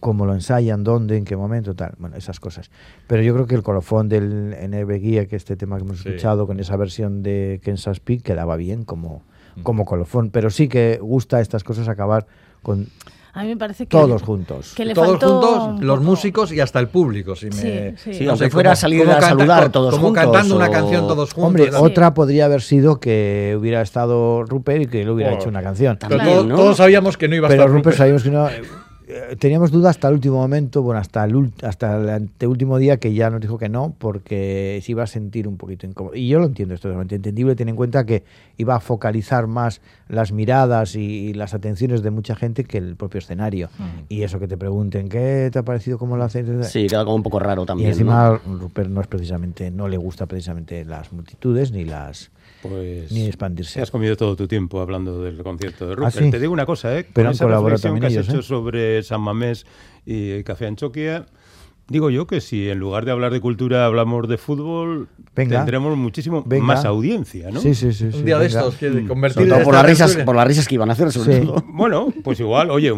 cómo lo ensayan, dónde, en qué momento, tal. Bueno, esas cosas. Pero yo creo que el colofón del NB Guía, que este tema que hemos escuchado con esa versión de Kansas Peak, quedaba bien como colofón. Pero sí que gusta estas cosas acabar con A mí me parece que todos juntos. Que le todos faltó juntos, los músicos y hasta el público. Si me, Sí, aunque fuera a salir a saludar todos como juntos. cantando una canción todos juntos. Hombre, otra podría haber sido que hubiera estado Rupert y que le hubiera hecho una canción. Pero También, ¿no? todos sabíamos que no iba a Pero estar Rupert sabíamos que no. Teníamos dudas hasta el último momento, bueno, hasta el anteúltimo día, que ya nos dijo que no, porque se iba a sentir un poquito incómodo. Y yo lo entiendo, es totalmente entendible. Ten en cuenta que iba a focalizar más las miradas y las atenciones de mucha gente que el propio escenario. Y eso que te pregunten, ¿qué te ha parecido cómo lo hacen? Sí, queda como un poco raro Y también. encima Rupert no le gusta precisamente las multitudes ni ni expandirse. Te has comido todo tu tiempo hablando del concierto de Rupert. ¿Ah, sí? Te digo una cosa, Pero con han esa colaborado reflexión también que has ellos, hecho sobre San Mamés y Café Anchoquia, digo yo que si en lugar de hablar de cultura hablamos de fútbol, tendremos muchísimo más audiencia, ¿no? Sí. Un día de estos, que convertir Sobre todo por las risas que iban a hacer, sobre todo. Bueno, pues igual, oye,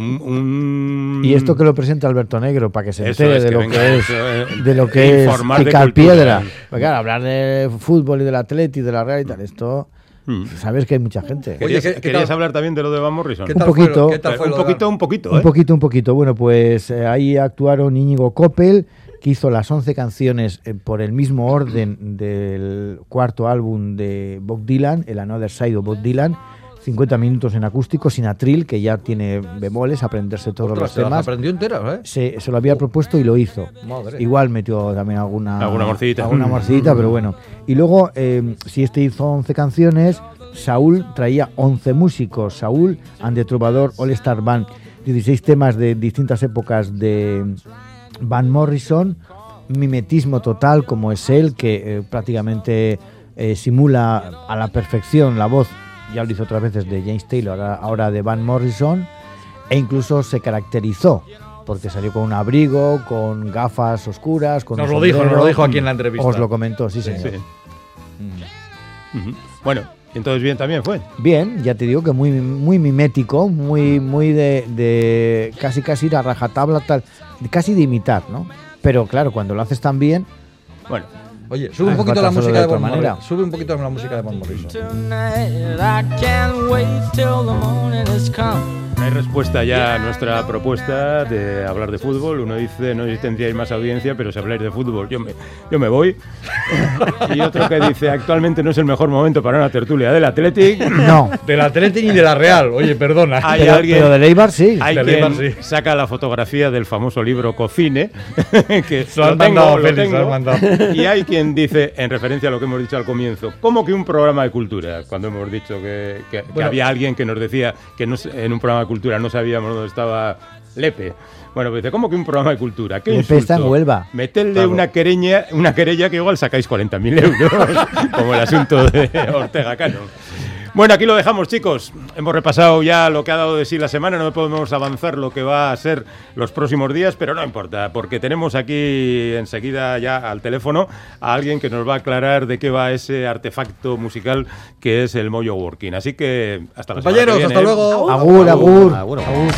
Y esto que lo presenta Alberto Negro, para que se Eso entere es, de que lo venga, que eso, es, de lo que es informar de picar cultura. piedra. Porque claro, hablar de fútbol y del Atleti y de la Real y tal, esto, sabes que hay mucha gente. Oye, ¿Querías hablar también de lo de Van Morrison? ¿Qué Un tal poquito. fue, ¿qué tal fue lo de- Un poquito. Bueno, pues ahí actuaron Íñigo Coppel, que hizo las 11 canciones por el mismo orden del cuarto álbum de Bob Dylan, el Another Side of Bob Dylan, 50 minutos en acústico, sin atril, que ya tiene bemoles, aprenderse todos Ostras, los se las temas. aprendió entera, ¿eh? Se lo había propuesto y lo hizo. Madre. Igual metió también alguna morcillita. pero bueno. Y luego, si este hizo 11 canciones, Saúl traía 11 músicos. Saúl and the Troubadour All Star Band, 16 temas de distintas épocas de Van Morrison, mimetismo total como es él, que prácticamente simula a la perfección la voz, ya lo hizo otras veces, de James Taylor, ahora de Van Morrison, e incluso se caracterizó porque salió con un abrigo, con gafas oscuras, con Nos un lo dijo sombrero. aquí en la entrevista. Os lo comentó, sí señor. Sí. Bueno, entonces bien también fue. Bien, ya te digo que muy mimético, muy de casi ir a rajatabla, tal, casi de imitar, ¿no? Pero claro, cuando lo haces tan bien, Bueno, Oye, sube un Hace poquito falta la hacerlo música de de otra Van manera. Morrison. Sube un poquito la música de Van Morrison. Tonight, I can't wait till the morning has come. hay respuesta ya a nuestra propuesta de hablar de fútbol. Uno dice, no sé si tendríais más audiencia, pero si habláis de fútbol, yo me voy. Y otro que dice, actualmente no es el mejor momento para una tertulia del Athletic. no. Del Athletic y de la Real. Oye, perdona. Hay Pero, alguien... pero de Eibar sí. Hay Del quien Eibar, sí. saca la fotografía del famoso libro Cocine, que Lo han mandado, Félix, tengo. lo han mandado. Y hay quien dice, en referencia a lo que hemos dicho al comienzo, ¿cómo que un programa de cultura? Cuando hemos dicho que Bueno. había alguien que nos decía que no, en un programa de cultura no sabíamos dónde estaba Lepe. Bueno, pues dice, ¿cómo que un programa de cultura? ¿Qué Lepe insulto? está en Huelva. Metedle Claro. una querella que igual sacáis 40.000 euros, como el asunto de Ortega Cano. Bueno, aquí lo dejamos, chicos. Hemos repasado ya lo que ha dado de sí la semana. No podemos avanzar lo que va a ser los próximos días, pero no importa, porque tenemos aquí enseguida ya al teléfono a alguien que nos va a aclarar de qué va ese artefacto musical que es el Mojo Working. Así que hasta la semana que Compañeros, viene. hasta luego. Agur, agur. Agur. Agur.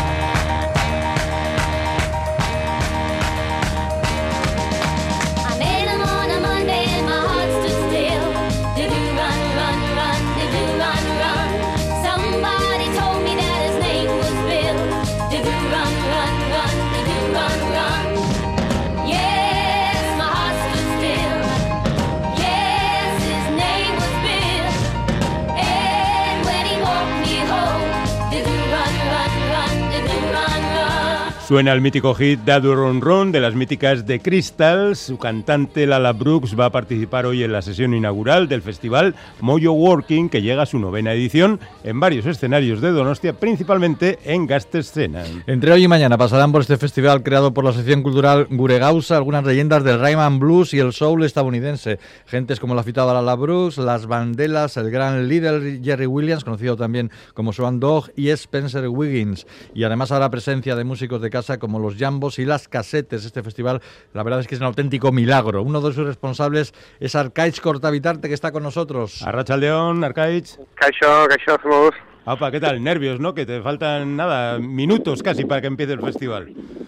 I met him on a Monday and my heart stood still. Did you run, run, run? Did you run, run? Somebody told me that his name was Bill. Did you run, run, run? Did you run, run? Yes, my heart stood still. Yes, his name was Bill. And when he walked me home, did you run, run, run? Did you run, run? Suena el mítico hit Dadu Ron Ron de las míticas The Crystals. Su cantante Lala Brooks va a participar hoy en la sesión inaugural del festival Mojo Working, que llega a su 9ª edición en varios escenarios de Donostia, principalmente en Gasteizen. Entre hoy y mañana pasarán por este festival creado por la sección cultural Guregausa algunas leyendas del Rhythm Blues y el soul estadounidense. Gentes como la citada Lala Brooks, las Vandellas, el gran líder Jerry Williams, conocido también como Swan Dog, y Spencer Wiggins. Y además habrá presencia de músicos de casa como los Jambos y las Casetes. Este festival, la verdad es que es un auténtico milagro. Uno de sus responsables es Arkaitz Cortavitarte, que está con nosotros. Arratsaldeon, Arkaitz. Kaixo, somos. Apa, ¿qué tal? Nervios, ¿no? Que te faltan, nada, minutos casi para que empiece el festival.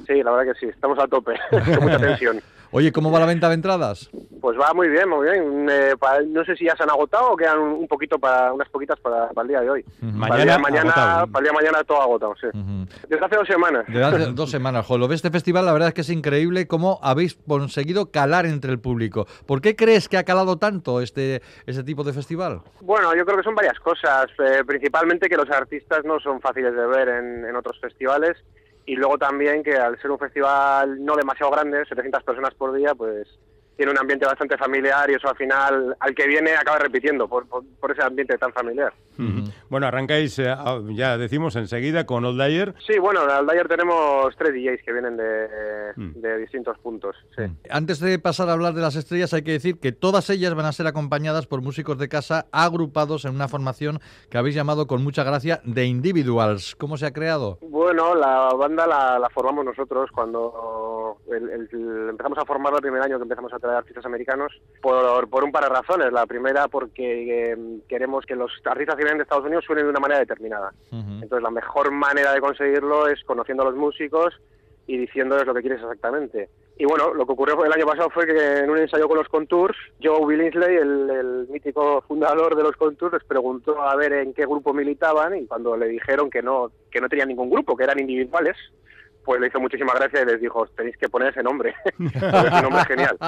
Sí, la verdad que sí, estamos a tope, con mucha tensión. Oye, ¿cómo va la venta de entradas? Pues va muy bien, muy bien. No sé si ya se han agotado o quedan unas poquitas para el día de hoy. Para el día de mañana todo agotado, sí. Desde hace 2 semanas. Desde hace 2 semanas, jo. Lo de este festival, la verdad es que es increíble cómo habéis conseguido calar entre el público. ¿Por qué crees que ha calado tanto ese tipo de festival? Bueno, yo creo que son varias cosas. Principalmente que los artistas no son fáciles de ver en otros festivales. Y luego también que al ser un festival no demasiado grande, 700 personas por día, pues tiene un ambiente bastante familiar y eso al final, al que viene, acaba repitiendo por ese ambiente tan familiar. Bueno, arrancáis, ya decimos, enseguida con Old Dyer. Sí, bueno, en Old Dyer tenemos 3 DJs que vienen de distintos puntos. Sí. Antes de pasar a hablar de las estrellas, hay que decir que todas ellas van a ser acompañadas por músicos de casa agrupados en una formación que habéis llamado con mucha gracia The Individuals. ¿Cómo se ha creado? Bueno, la banda la formamos nosotros cuando empezamos a formarla el primer año que empezamos a traer artistas americanos por un par de razones. La primera porque queremos que los artistas que vienen de Estados Unidos suenen de una manera determinada. Entonces la mejor manera de conseguirlo es conociendo a los músicos y diciéndoles lo que quieres exactamente. Y bueno, lo que ocurrió el año pasado fue que en un ensayo con los Contours, Joe Billingsley, el mítico fundador de los Contours, les preguntó a ver en qué grupo militaban y cuando le dijeron que no tenían ningún grupo, que eran individuales, pues le hizo muchísima gracia y les dijo, tenéis que poner ese nombre, porque es un nombre genial.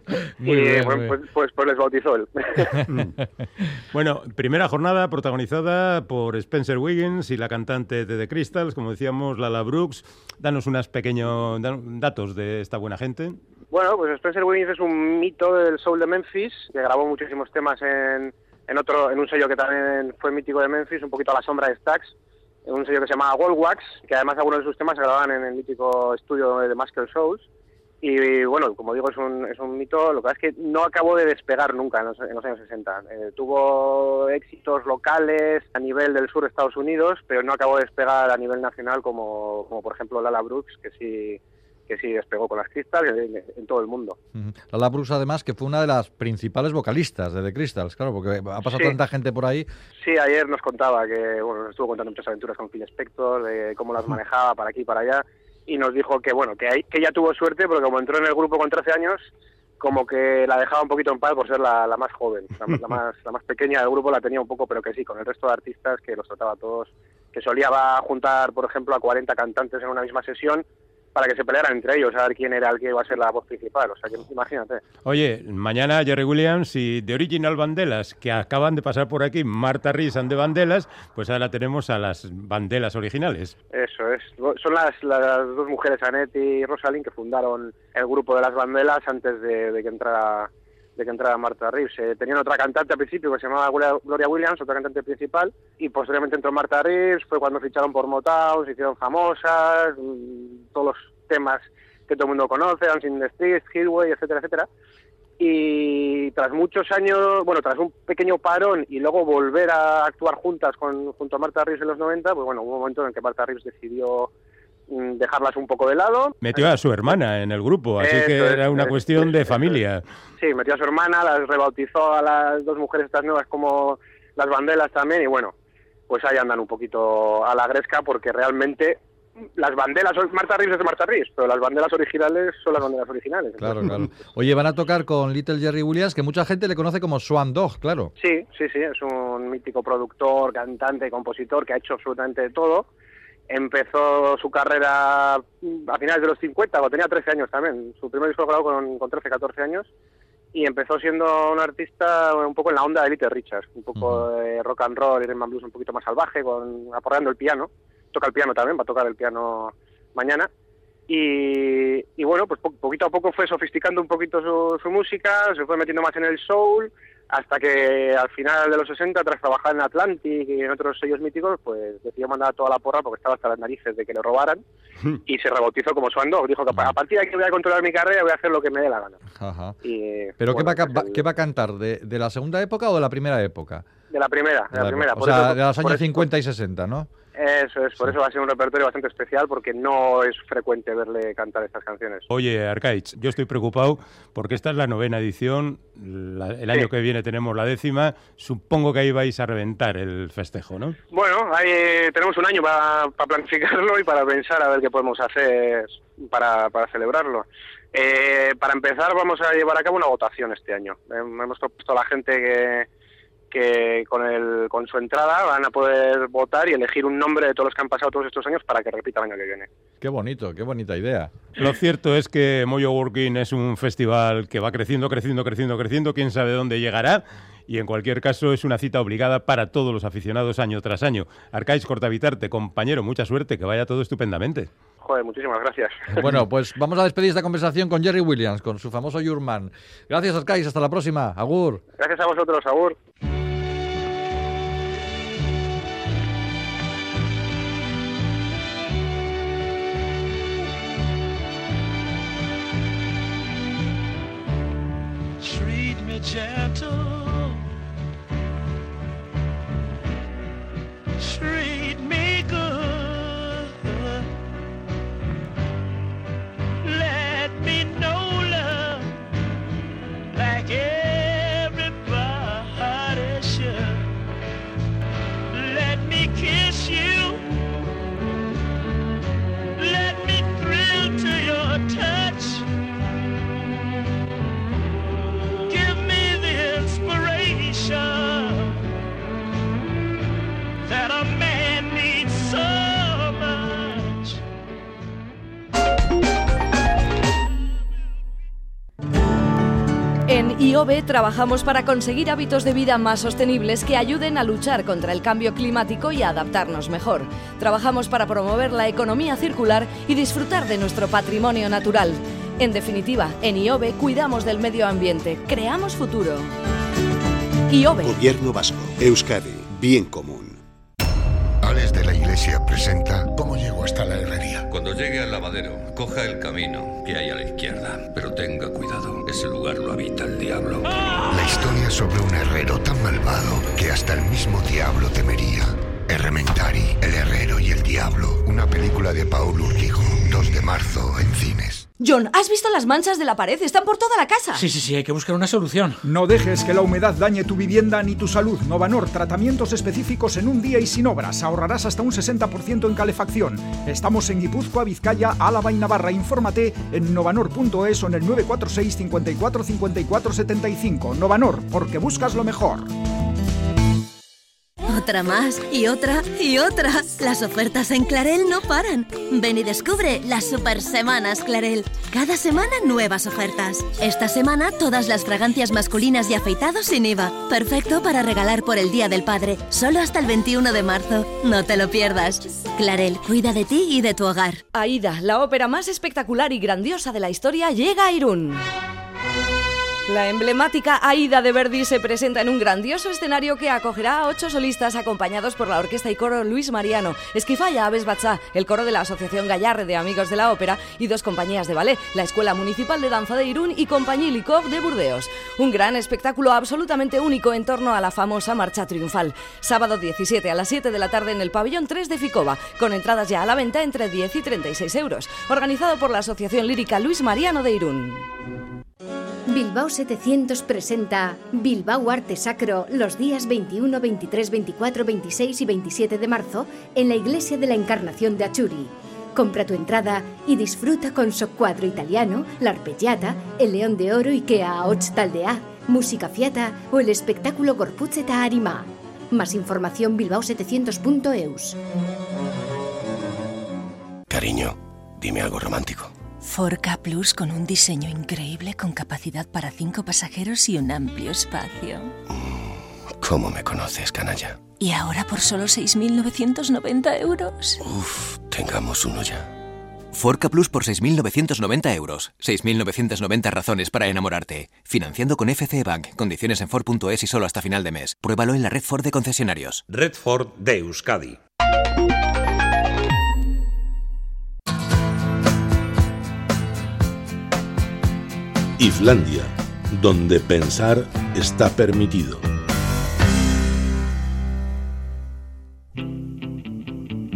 Pues les bautizó él. Bueno, primera jornada protagonizada por Spencer Wiggins y la cantante de The Crystals, como decíamos, Lala Brooks. Danos unos pequeños datos de esta buena gente. Bueno, pues Spencer Wiggins es un mito del soul de Memphis, que grabó muchísimos temas en un sello que también fue mítico de Memphis, un poquito a la sombra de Stax, un sello que se llamaba Goldwax, que además algunos de sus temas se grababan en el mítico estudio de Muscle Shoals. Y bueno, como digo, es un mito. Lo que pasa es que no acabó de despegar nunca en los años 60. Tuvo éxitos locales a nivel del sur de Estados Unidos, pero no acabó de despegar a nivel nacional como por ejemplo Lala Brooks, que sí despegó con las Crystals en todo el mundo. Lala Brooks, además, que fue una de las principales vocalistas de The Crystals, claro, porque ha pasado tanta gente por ahí. Sí, ayer nos contaba nos estuvo contando muchas aventuras con Phil Spector, de cómo las manejaba para aquí y para allá, y nos dijo que ella tuvo suerte, porque como entró en el grupo con 13 años, como que la dejaba un poquito en paz por ser la más joven, la más pequeña del grupo la tenía un poco, pero que sí, con el resto de artistas que los trataba a todos, que solía juntar, por ejemplo, a 40 cantantes en una misma sesión, para que se pelearan entre ellos, a ver quién era el que iba a ser la voz principal, o sea, que imagínate. Oye, mañana Jerry Williams y The Original Vandellas, que acaban de pasar por aquí, Martha Reese and the Vandellas, pues ahora tenemos a las Vandellas originales. Eso es, son las 2 mujeres, Annette y Rosalind, que fundaron el grupo de las Vandellas antes de que entrara Martha Reeves. Tenían otra cantante al principio que se llamaba Gloria Williams, otra cantante principal, y posteriormente entró Martha Reeves, fue cuando ficharon por Motown, se hicieron famosas, todos los temas que todo el mundo conoce, Dancing in the Streets, Hillway, etcétera, etcétera. Y tras muchos años, tras un pequeño parón y luego volver a actuar juntas junto a Martha Reeves en los 90, pues bueno, hubo un momento en el que Martha Reeves decidió dejarlas un poco de lado. Metió a su hermana en el grupo, así que era una cuestión de familia. Sí, metió a su hermana, las rebautizó a las 2 mujeres estas nuevas como las Vandellas también, y bueno, pues ahí andan un poquito a la gresca, porque realmente las Vandellas son Martha Reeves es Martha Reeves, pero las Vandellas originales son las Vandellas originales. Claro. Oye, van a tocar con Little Jerry Williams, que mucha gente le conoce como Swan Dog, claro. Sí, es un mítico productor, cantante, compositor que ha hecho absolutamente de todo. Empezó su carrera a finales de los 50, cuando tenía 13 años también. Su primer disco grabado con 13, 14 años. Y empezó siendo un artista un poco en la onda de Little Richard. Un poco de rock and roll, rhythm and blues un poquito más salvaje, aporreando el piano. Toca el piano también, va a tocar el piano mañana. Y bueno, pues poquito a poco fue sofisticando un poquito su música, se fue metiendo más en el soul, hasta que al final de los 60, tras trabajar en Atlantic y en otros sellos míticos, pues decidió mandar a toda la porra porque estaba hasta las narices de que le robaran y se rebautizó como Swan Dog. Dijo que a partir de aquí voy a controlar mi carrera y voy a hacer lo que me dé la gana. Ajá. Pero bueno, ¿qué va a cantar? ¿De la segunda época o de la primera época? De la primera. O sea, de los años 50 y 60, ¿no? Eso es, por eso va a ser un repertorio bastante especial, porque no es frecuente verle cantar estas canciones. Oye, Arkaich, yo estoy preocupado porque esta es la 9ª edición, el año que viene tenemos la 10ª, supongo que ahí vais a reventar el festejo, ¿no? Bueno, ahí tenemos un año para planificarlo y para pensar a ver qué podemos hacer para celebrarlo. Para empezar, vamos a llevar a cabo una votación este año. Hemos propuesto a la gente que con su entrada van a poder votar y elegir un nombre de todos los que han pasado todos estos años para que repita el año que viene. Qué bonito, qué bonita idea. Lo cierto es que Mojo Working es un festival que va creciendo, quién sabe dónde llegará, y en cualquier caso es una cita obligada para todos los aficionados año tras año. Arkaich Cortavitarte, compañero, mucha suerte, que vaya todo estupendamente. Joder, muchísimas gracias. Bueno, pues vamos a despedir esta conversación con Jerry Williams, con su famoso Your Man. Gracias, Arkaich, hasta la próxima. Agur. Gracias a vosotros, agur. Treat me gentle, treat me good, let me know love like everybody should, let me kiss you, let me thrill to your touch. That a man needs so much. En IOBE trabajamos para conseguir hábitos de vida más sostenibles que ayuden a luchar contra el cambio climático y a adaptarnos mejor. Trabajamos para promover la economía circular y disfrutar de nuestro patrimonio natural. En definitiva, en IOBE cuidamos del medio ambiente, creamos futuro. IOBE. Gobierno Vasco. Euskadi. Bien común. Ales de la Iglesia presenta ¿Cómo llego hasta la herrería? Cuando llegue al lavadero, coja el camino que hay a la izquierda, pero tenga cuidado, ese lugar lo habita el diablo. La historia sobre un herrero tan malvado que hasta el mismo diablo temería. Errementari, el herrero y el diablo. Una película de Paul Urquijo. 2 de marzo en cines. John, ¿has visto las manchas de la pared? Están por toda la casa. Sí, hay que buscar una solución. No dejes que la humedad dañe tu vivienda ni tu salud. Novanor, tratamientos específicos en un día y sin obras. Ahorrarás hasta un 60% en calefacción. Estamos en Guipúzcoa, Vizcaya, Álava y Navarra. Infórmate en novanor.es o en el 946 54 54 75. Novanor, porque buscas lo mejor. Otra más, y otra, y otra. Las ofertas en Clarel no paran. Ven y descubre las Super Semanas Clarel. Cada semana nuevas ofertas. Esta semana todas las fragancias masculinas y afeitados sin IVA. Perfecto para regalar por el Día del Padre. Solo hasta el 21 de marzo. No te lo pierdas. Clarel, cuida de ti y de tu hogar. Aida, la ópera más espectacular y grandiosa de la historia, llega a Irún. La emblemática Aida de Verdi se presenta en un grandioso escenario que acogerá a 8 solistas acompañados por la orquesta y coro Luis Mariano, Esquifaya Aves Batzá, el coro de la Asociación Gallarre de Amigos de la Ópera y 2 compañías de ballet, la Escuela Municipal de Danza de Irún y Compañía Likov de Burdeos. Un gran espectáculo absolutamente único en torno a la famosa Marcha Triunfal. Sábado 17 a las 7 de la tarde en el pabellón 3 de Ficova, con entradas ya a la venta entre 10 y 36 euros. Organizado por la Asociación Lírica Luis Mariano de Irún. Bilbao 700 presenta Bilbao Arte Sacro los días 21, 23, 24, 26 y 27 de marzo en la Iglesia de la Encarnación de Achuri. Compra tu entrada y disfruta con Socquadro Italiano, l'Arpeggiata, el León de Oro Ikea Ahots Taldea, Música Fiata o el espectáculo Gorputz eta Arima. Más información bilbao700.eus. Cariño, dime algo romántico. Ford Ka Plus con un diseño increíble con capacidad para 5 pasajeros y un amplio espacio. ¿Cómo me conoces, canalla? Y ahora por solo 6.990 euros. Uf, tengamos uno ya. Ford Ka Plus por 6.990 euros. 6.990 razones para enamorarte. Financiando con FCE Bank. Condiciones en Ford.es y solo hasta final de mes. Pruébalo en la red Ford de concesionarios. Red Ford de Euskadi. Islandia, donde pensar está permitido.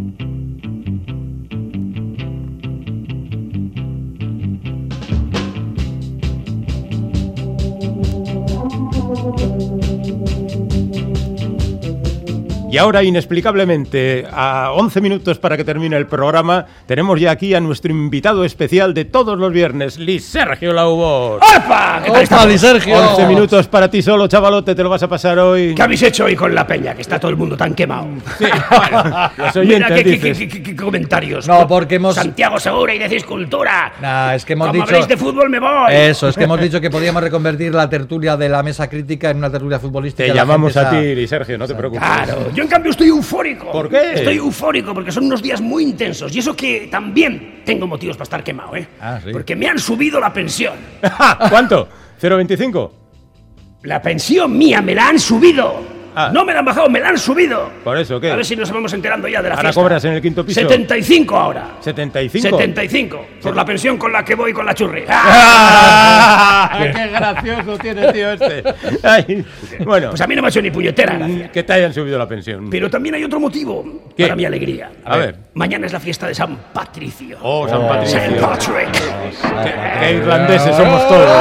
Y ahora, inexplicablemente, a 11 minutos para que termine el programa, tenemos ya aquí a nuestro invitado especial de todos los viernes, Lisergio Laubos. ¡Opa! ¿Qué tal estamos? Lisergio! 11 minutos para ti solo, chavalote, te lo vas a pasar hoy. ¿Qué habéis hecho hoy con la peña? Que está todo el mundo tan quemado. Sí, bueno, los oyentes, mira, dices. ¿qué comentarios? No, porque hemos... Santiago Segura y decís cultura. Nah, es que hemos Como dicho... habléis de fútbol, me voy. Eso, es que hemos dicho que podíamos reconvertir la tertulia de la mesa crítica en una tertulia futbolística. Te llamamos a ti, Sergio, no te preocupes. Claro, yo en cambio estoy eufórico. ¿Por qué? Estoy eufórico porque son unos días muy intensos. Y eso que también tengo motivos para estar quemado, ¿eh? Ah, sí. Porque me han subido la pensión. ¿Cuánto? ¿0,25? La pensión mía me la han subido. No me la han bajado, me la han subido. ¿Por eso qué? A ver si nos vamos enterando ya de la ¿Ahora fiesta. cobras en el quinto piso? 75 ahora. ¿75? 75. Por la pensión con la que voy con la churri. ¡Qué gracioso tiene, tío, este! Ay, bueno. Pues a mí no me ha hecho ni puñetera gracia. Que te hayan subido la pensión. Pero también hay otro motivo para mi alegría. A ver. Mañana es la fiesta de San Patricio. Oh, San Patricio. St. Patrick. Qué irlandeses somos todos.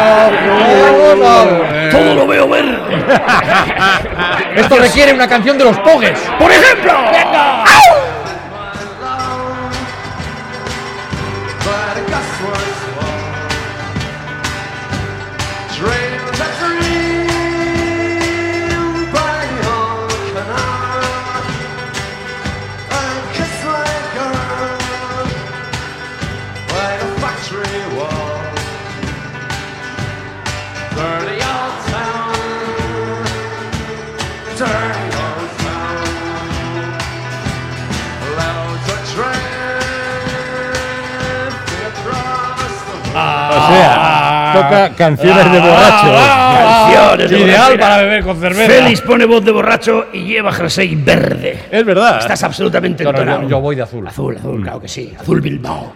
Todo lo veo verde. Esto requiere una canción de los Pogues. ¡Por ejemplo! ¡Venga! O sea, toca canciones de borrachos. Canciones de Ideal borrachos. para beber con cerveza. Félix pone voz de borracho y lleva jersey verde. Es verdad. Estás absolutamente No, entonado. yo voy de azul. Azul, claro que sí. Azul Bilbao.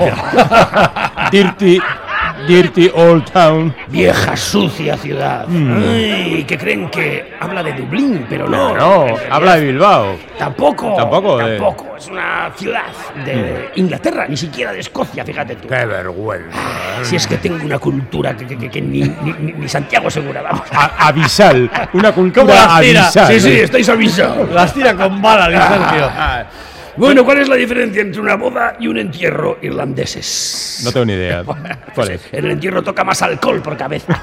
Dirty Old Town. Vieja sucia ciudad. Ay, que creen que habla de Dublín, pero no. No, habla de Bilbao. Tampoco. Tampoco. Es una ciudad de Inglaterra, ni siquiera de Escocia, fíjate tú. Qué vergüenza. Si es que tengo una cultura que ni Santiago Segura, vamos. Avisal. Una ¿Cómo cultura las tira? avisal. Sí, estáis avisados. Las tira con bala, Sergio. Bueno, ¿cuál es la diferencia entre una boda y un entierro irlandeses? No tengo ni idea. ¿Cuál es? En el entierro toca más alcohol por cabeza.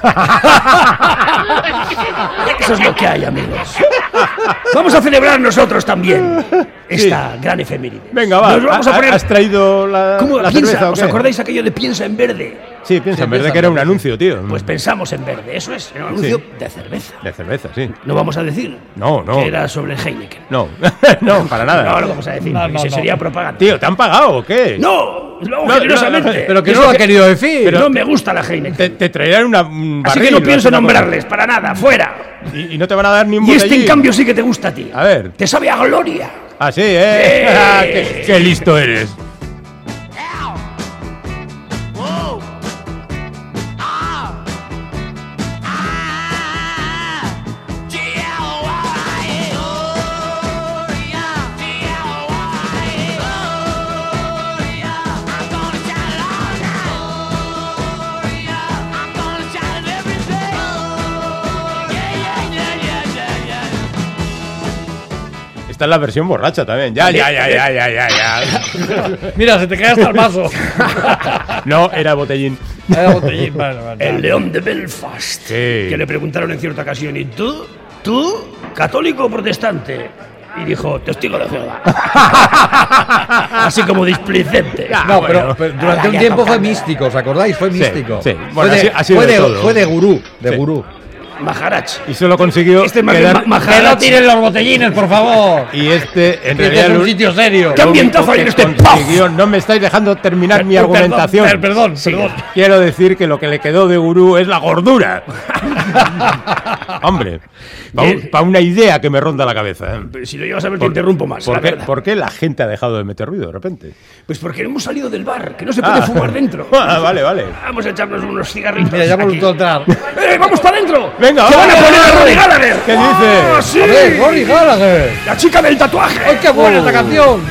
Eso es lo que hay, amigos. Vamos a celebrar nosotros también esta gran efeméride. Venga, va. Nos vamos a poner... ¿Has traído la piensa? cerveza o ¿Os qué? acordáis aquello de piensa en verde? Sí, piensa en verde, que era un anuncio, tío. Pues pensamos en verde, eso es, era un anuncio de cerveza. De cerveza, sí. No vamos a decir No. que era sobre el Heineken. No, no, para nada. No lo vamos a decir, porque sería propaganda. Tío, ¿te han pagado o qué? ¡No! Lo hago generosamente. Pero que no lo ha querido decir. Pero no me gusta la Heineken. Te traerán un Así barril, que no pienso una cosa. nombrarles, para nada, fuera. Y no te van a dar ni un Y este, botellín. en cambio, sí que te gusta a ti. A ver. Te sabe a gloria. Ah, sí, ¿eh? Qué listo eres. Esta es la versión borracha también. Ya. Mira, se te cae hasta el vaso. No, era botellín. Era botellín, bueno. El león de Belfast. Sí. Que le preguntaron en cierta ocasión, ¿y tú, católico o protestante? Y dijo, testigo de Jehová. Así como displicente. No, pero durante un tiempo fue místico, ¿os acordáis? Fue místico. Sí. Bueno, ha sido de todo. Fue de gurú, gurú. Maharaj. Y solo consiguió Este quedar... Que no tiren los botellines, por favor. Y este, en Este realidad... es un sitio serio. ¿Qué ambientazo hay en este consiguió, no me estáis dejando terminar mi argumentación. Perdón. Quiero decir que lo que le quedó de gurú es la gordura. Hombre, para una idea que me ronda la cabeza. Si lo llevas a ver, te interrumpo más. ¿Por qué la gente ha dejado de meter ruido de repente? Pues porque hemos salido del bar, que no se puede fumar dentro. Vale. Vamos a echarnos unos cigarritos. Mira, ya hemos vuelto a entrar. ¡Vamos para adentro! Venga, ¡Se van a poner a Rory Gallagher! ¿Qué dices? ¡Ah, sí! A ver, Rory Gallagher. ¡La chica del tatuaje! ¡Ay, qué buena esta canción!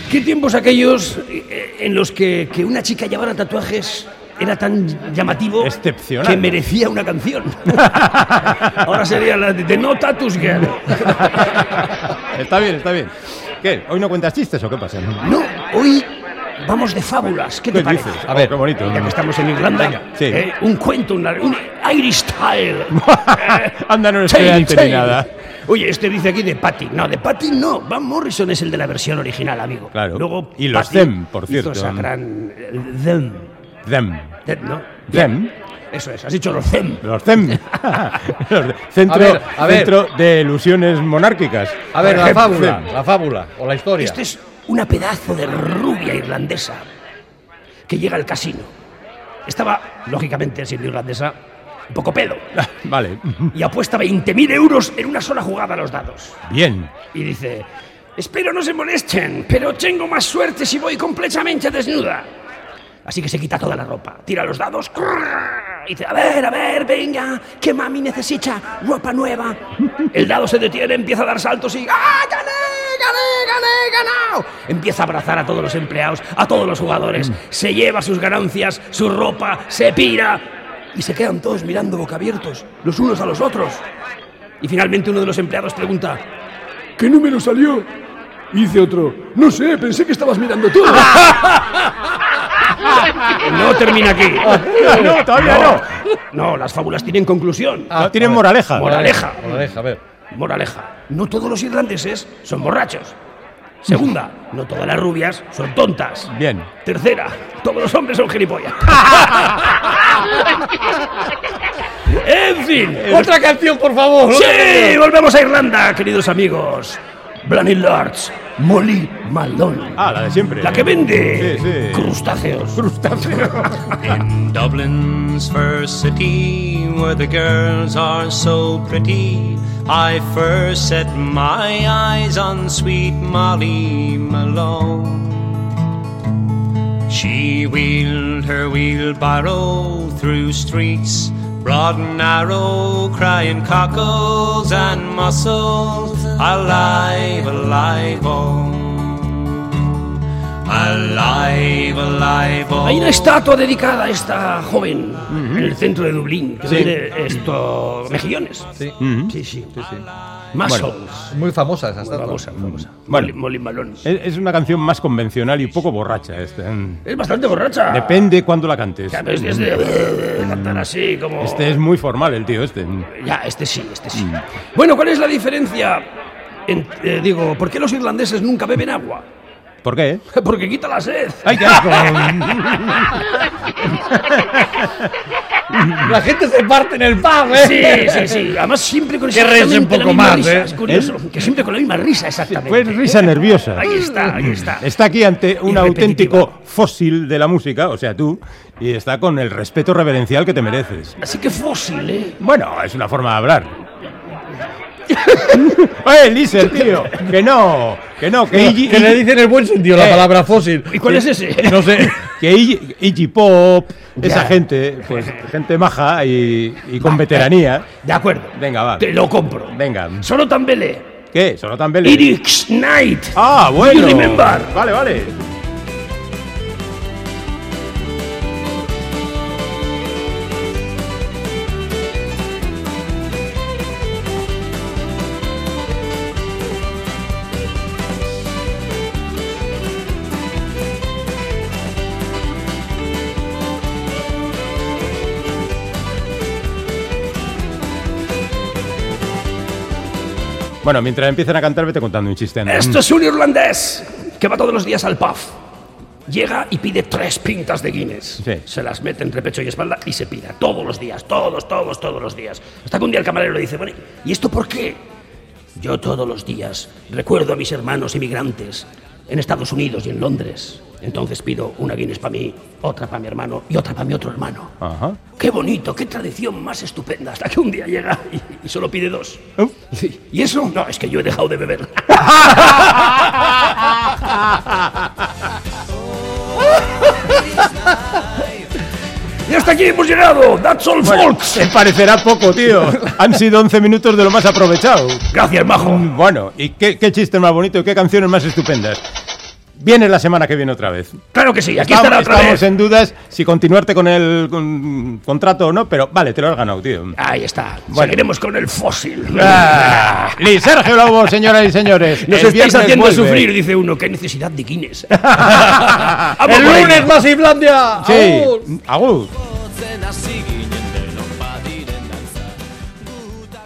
¿Qué tiempos aquellos en los que una chica llevara tatuajes era tan llamativo excepcional que merecía una canción? Ahora sería la de No Tattoos Girl. Está bien, está bien. ¿Qué? ¿Hoy no cuentas chistes o qué pasa? No, hoy vamos de fábulas. ¿Qué te parece? dices? A ver, qué bonito. Ya que estamos en Irlanda, Venga, sí. Un cuento, un Irish style. Anda, no es Tale, estudiante tale. ni nada. Oye, este dice aquí de Patty. No, de Patty no. Van Morrison es el de la versión original, amigo. Claro. Luego, Y los Patty Them, por hizo cierto. esa gran... Them. Them. ¿No? Them. Eso es, has dicho los Them. Los Them. Centro, A ver. Centro de ilusiones monárquicas. A ver, Por la ejemplo, fábula, Them. la fábula o la historia. Este es una pedazo de rubia irlandesa que llega al casino. Estaba, lógicamente, siendo irlandesa, un poco pedo. Vale. Y apuesta 20.000 euros en una sola jugada a los dados. Bien. Y dice, espero no se molesten, pero tengo más suerte si voy completamente desnuda. Así que se quita toda la ropa, tira los dados, y dice, a ver, venga, que mami necesita ropa nueva. El dado se detiene, empieza a dar saltos y ¡ah, gané! Empieza a abrazar a todos los empleados, a todos los jugadores, se lleva sus ganancias, su ropa, se pira y se quedan todos mirando boca abiertos, los unos a los otros. Y finalmente uno de los empleados pregunta, ¿qué número salió? Y dice otro, no sé, pensé que estabas mirando tú. No termina aquí. No, todavía no. No, las fábulas tienen conclusión. No, tienen moraleja. Moraleja. Moraleja, a ver. Moraleja. No todos los irlandeses son borrachos. Segunda, no todas las rubias son tontas. Bien. Tercera, todos los hombres son gilipollas. En fin. Otra canción, por favor. Sí, volvemos a Irlanda, queridos amigos. Blaney Lords, Molly Malone. Ah, la de siempre. La que vende Sí, sí. crustáceos. In Dublin's first city, where the girls are so pretty, I first set my eyes on sweet Molly Malone. She wheeled her wheelbarrow through streets broad and narrow, crying cockles and mussels, alive, alive, oh. Alive, alive, oh. Hay una estatua dedicada a esta joven en el centro de Dublín que Sí. vende esto mejillones. Sí. Sí. Sí. Muscles. Muy famosa esa Muy estatua. famosa. Bueno. Molly Malone. Es una canción más convencional y poco borracha esta. Es bastante borracha. Depende cuándo la cantes. Ya, es de cantar así como... Este es muy formal, el tío este. Ya, este sí. Bueno, ¿cuál es la diferencia? Digo, ¿por qué los irlandeses nunca beben agua? ¿Por qué? Porque quita la sed. ¡Ay, qué asco! La gente se parte en el pub, Sí. Además, siempre con Que reírse un exactamente la poco misma más, risa. Es curioso. ¿Eh? Que siempre con la misma risa, exactamente. Pues risa nerviosa. Ahí está. Está aquí ante un Y repetitiva. auténtico fósil de la música, o sea, tú, y está con el respeto reverencial que te mereces. Así que fósil, ¿eh? Bueno, es una forma de hablar. ¡Oye, Liser, tío! Que no, que le dicen en el buen sentido la palabra fósil. ¿Y cuál es ese? No sé. Que Iggy Pop, esa Ya. gente, pues gente maja y con veteranía. De acuerdo. Venga, va. Te lo compro. Venga. Solo Tambele. ¿Qué? Solo tan belé. Eric's Night. Ah, bueno. You remember? Vale. Bueno, mientras empiezan a cantar, vete contando un chiste. anda. Esto es un irlandés que va todos los días al pub. Llega y pide 3 pintas de Guinness. Sí. Se las mete entre pecho y espalda y se pira. Todos los días, todos los días. Hasta que un día el camarero le dice, bueno, ¿y esto por qué? Yo todos los días recuerdo a mis hermanos inmigrantes en Estados Unidos y en Londres. Entonces pido una Guinness para mí, otra para mi hermano y otra para mi otro hermano. Ajá. Qué bonito, qué tradición más estupenda. Hasta que un día llega y solo pide 2. ¿Y eso? No, es que yo he dejado de beber. Y hasta aquí hemos llegado. That's all, folks. Te parecerá poco, tío. Han sido 11 minutos de lo más aprovechado. Gracias, majo. Bueno, ¿y qué chiste más bonito y qué canciones más estupendas? Vienes la semana que viene otra vez. Claro que sí, aquí estará otra Estamos vez. en dudas si continuarte con el contrato o no, pero vale, te lo has ganado, tío. Ahí está. Bueno. Seguiremos con el fósil. Sergio Lobo, señoras y señores. Nos el estáis viernes haciendo vuelve. sufrir, dice uno. ¿Qué necesidad de Guinness? ¡El lunes más Islandia! Sí, ¡Agur! agur.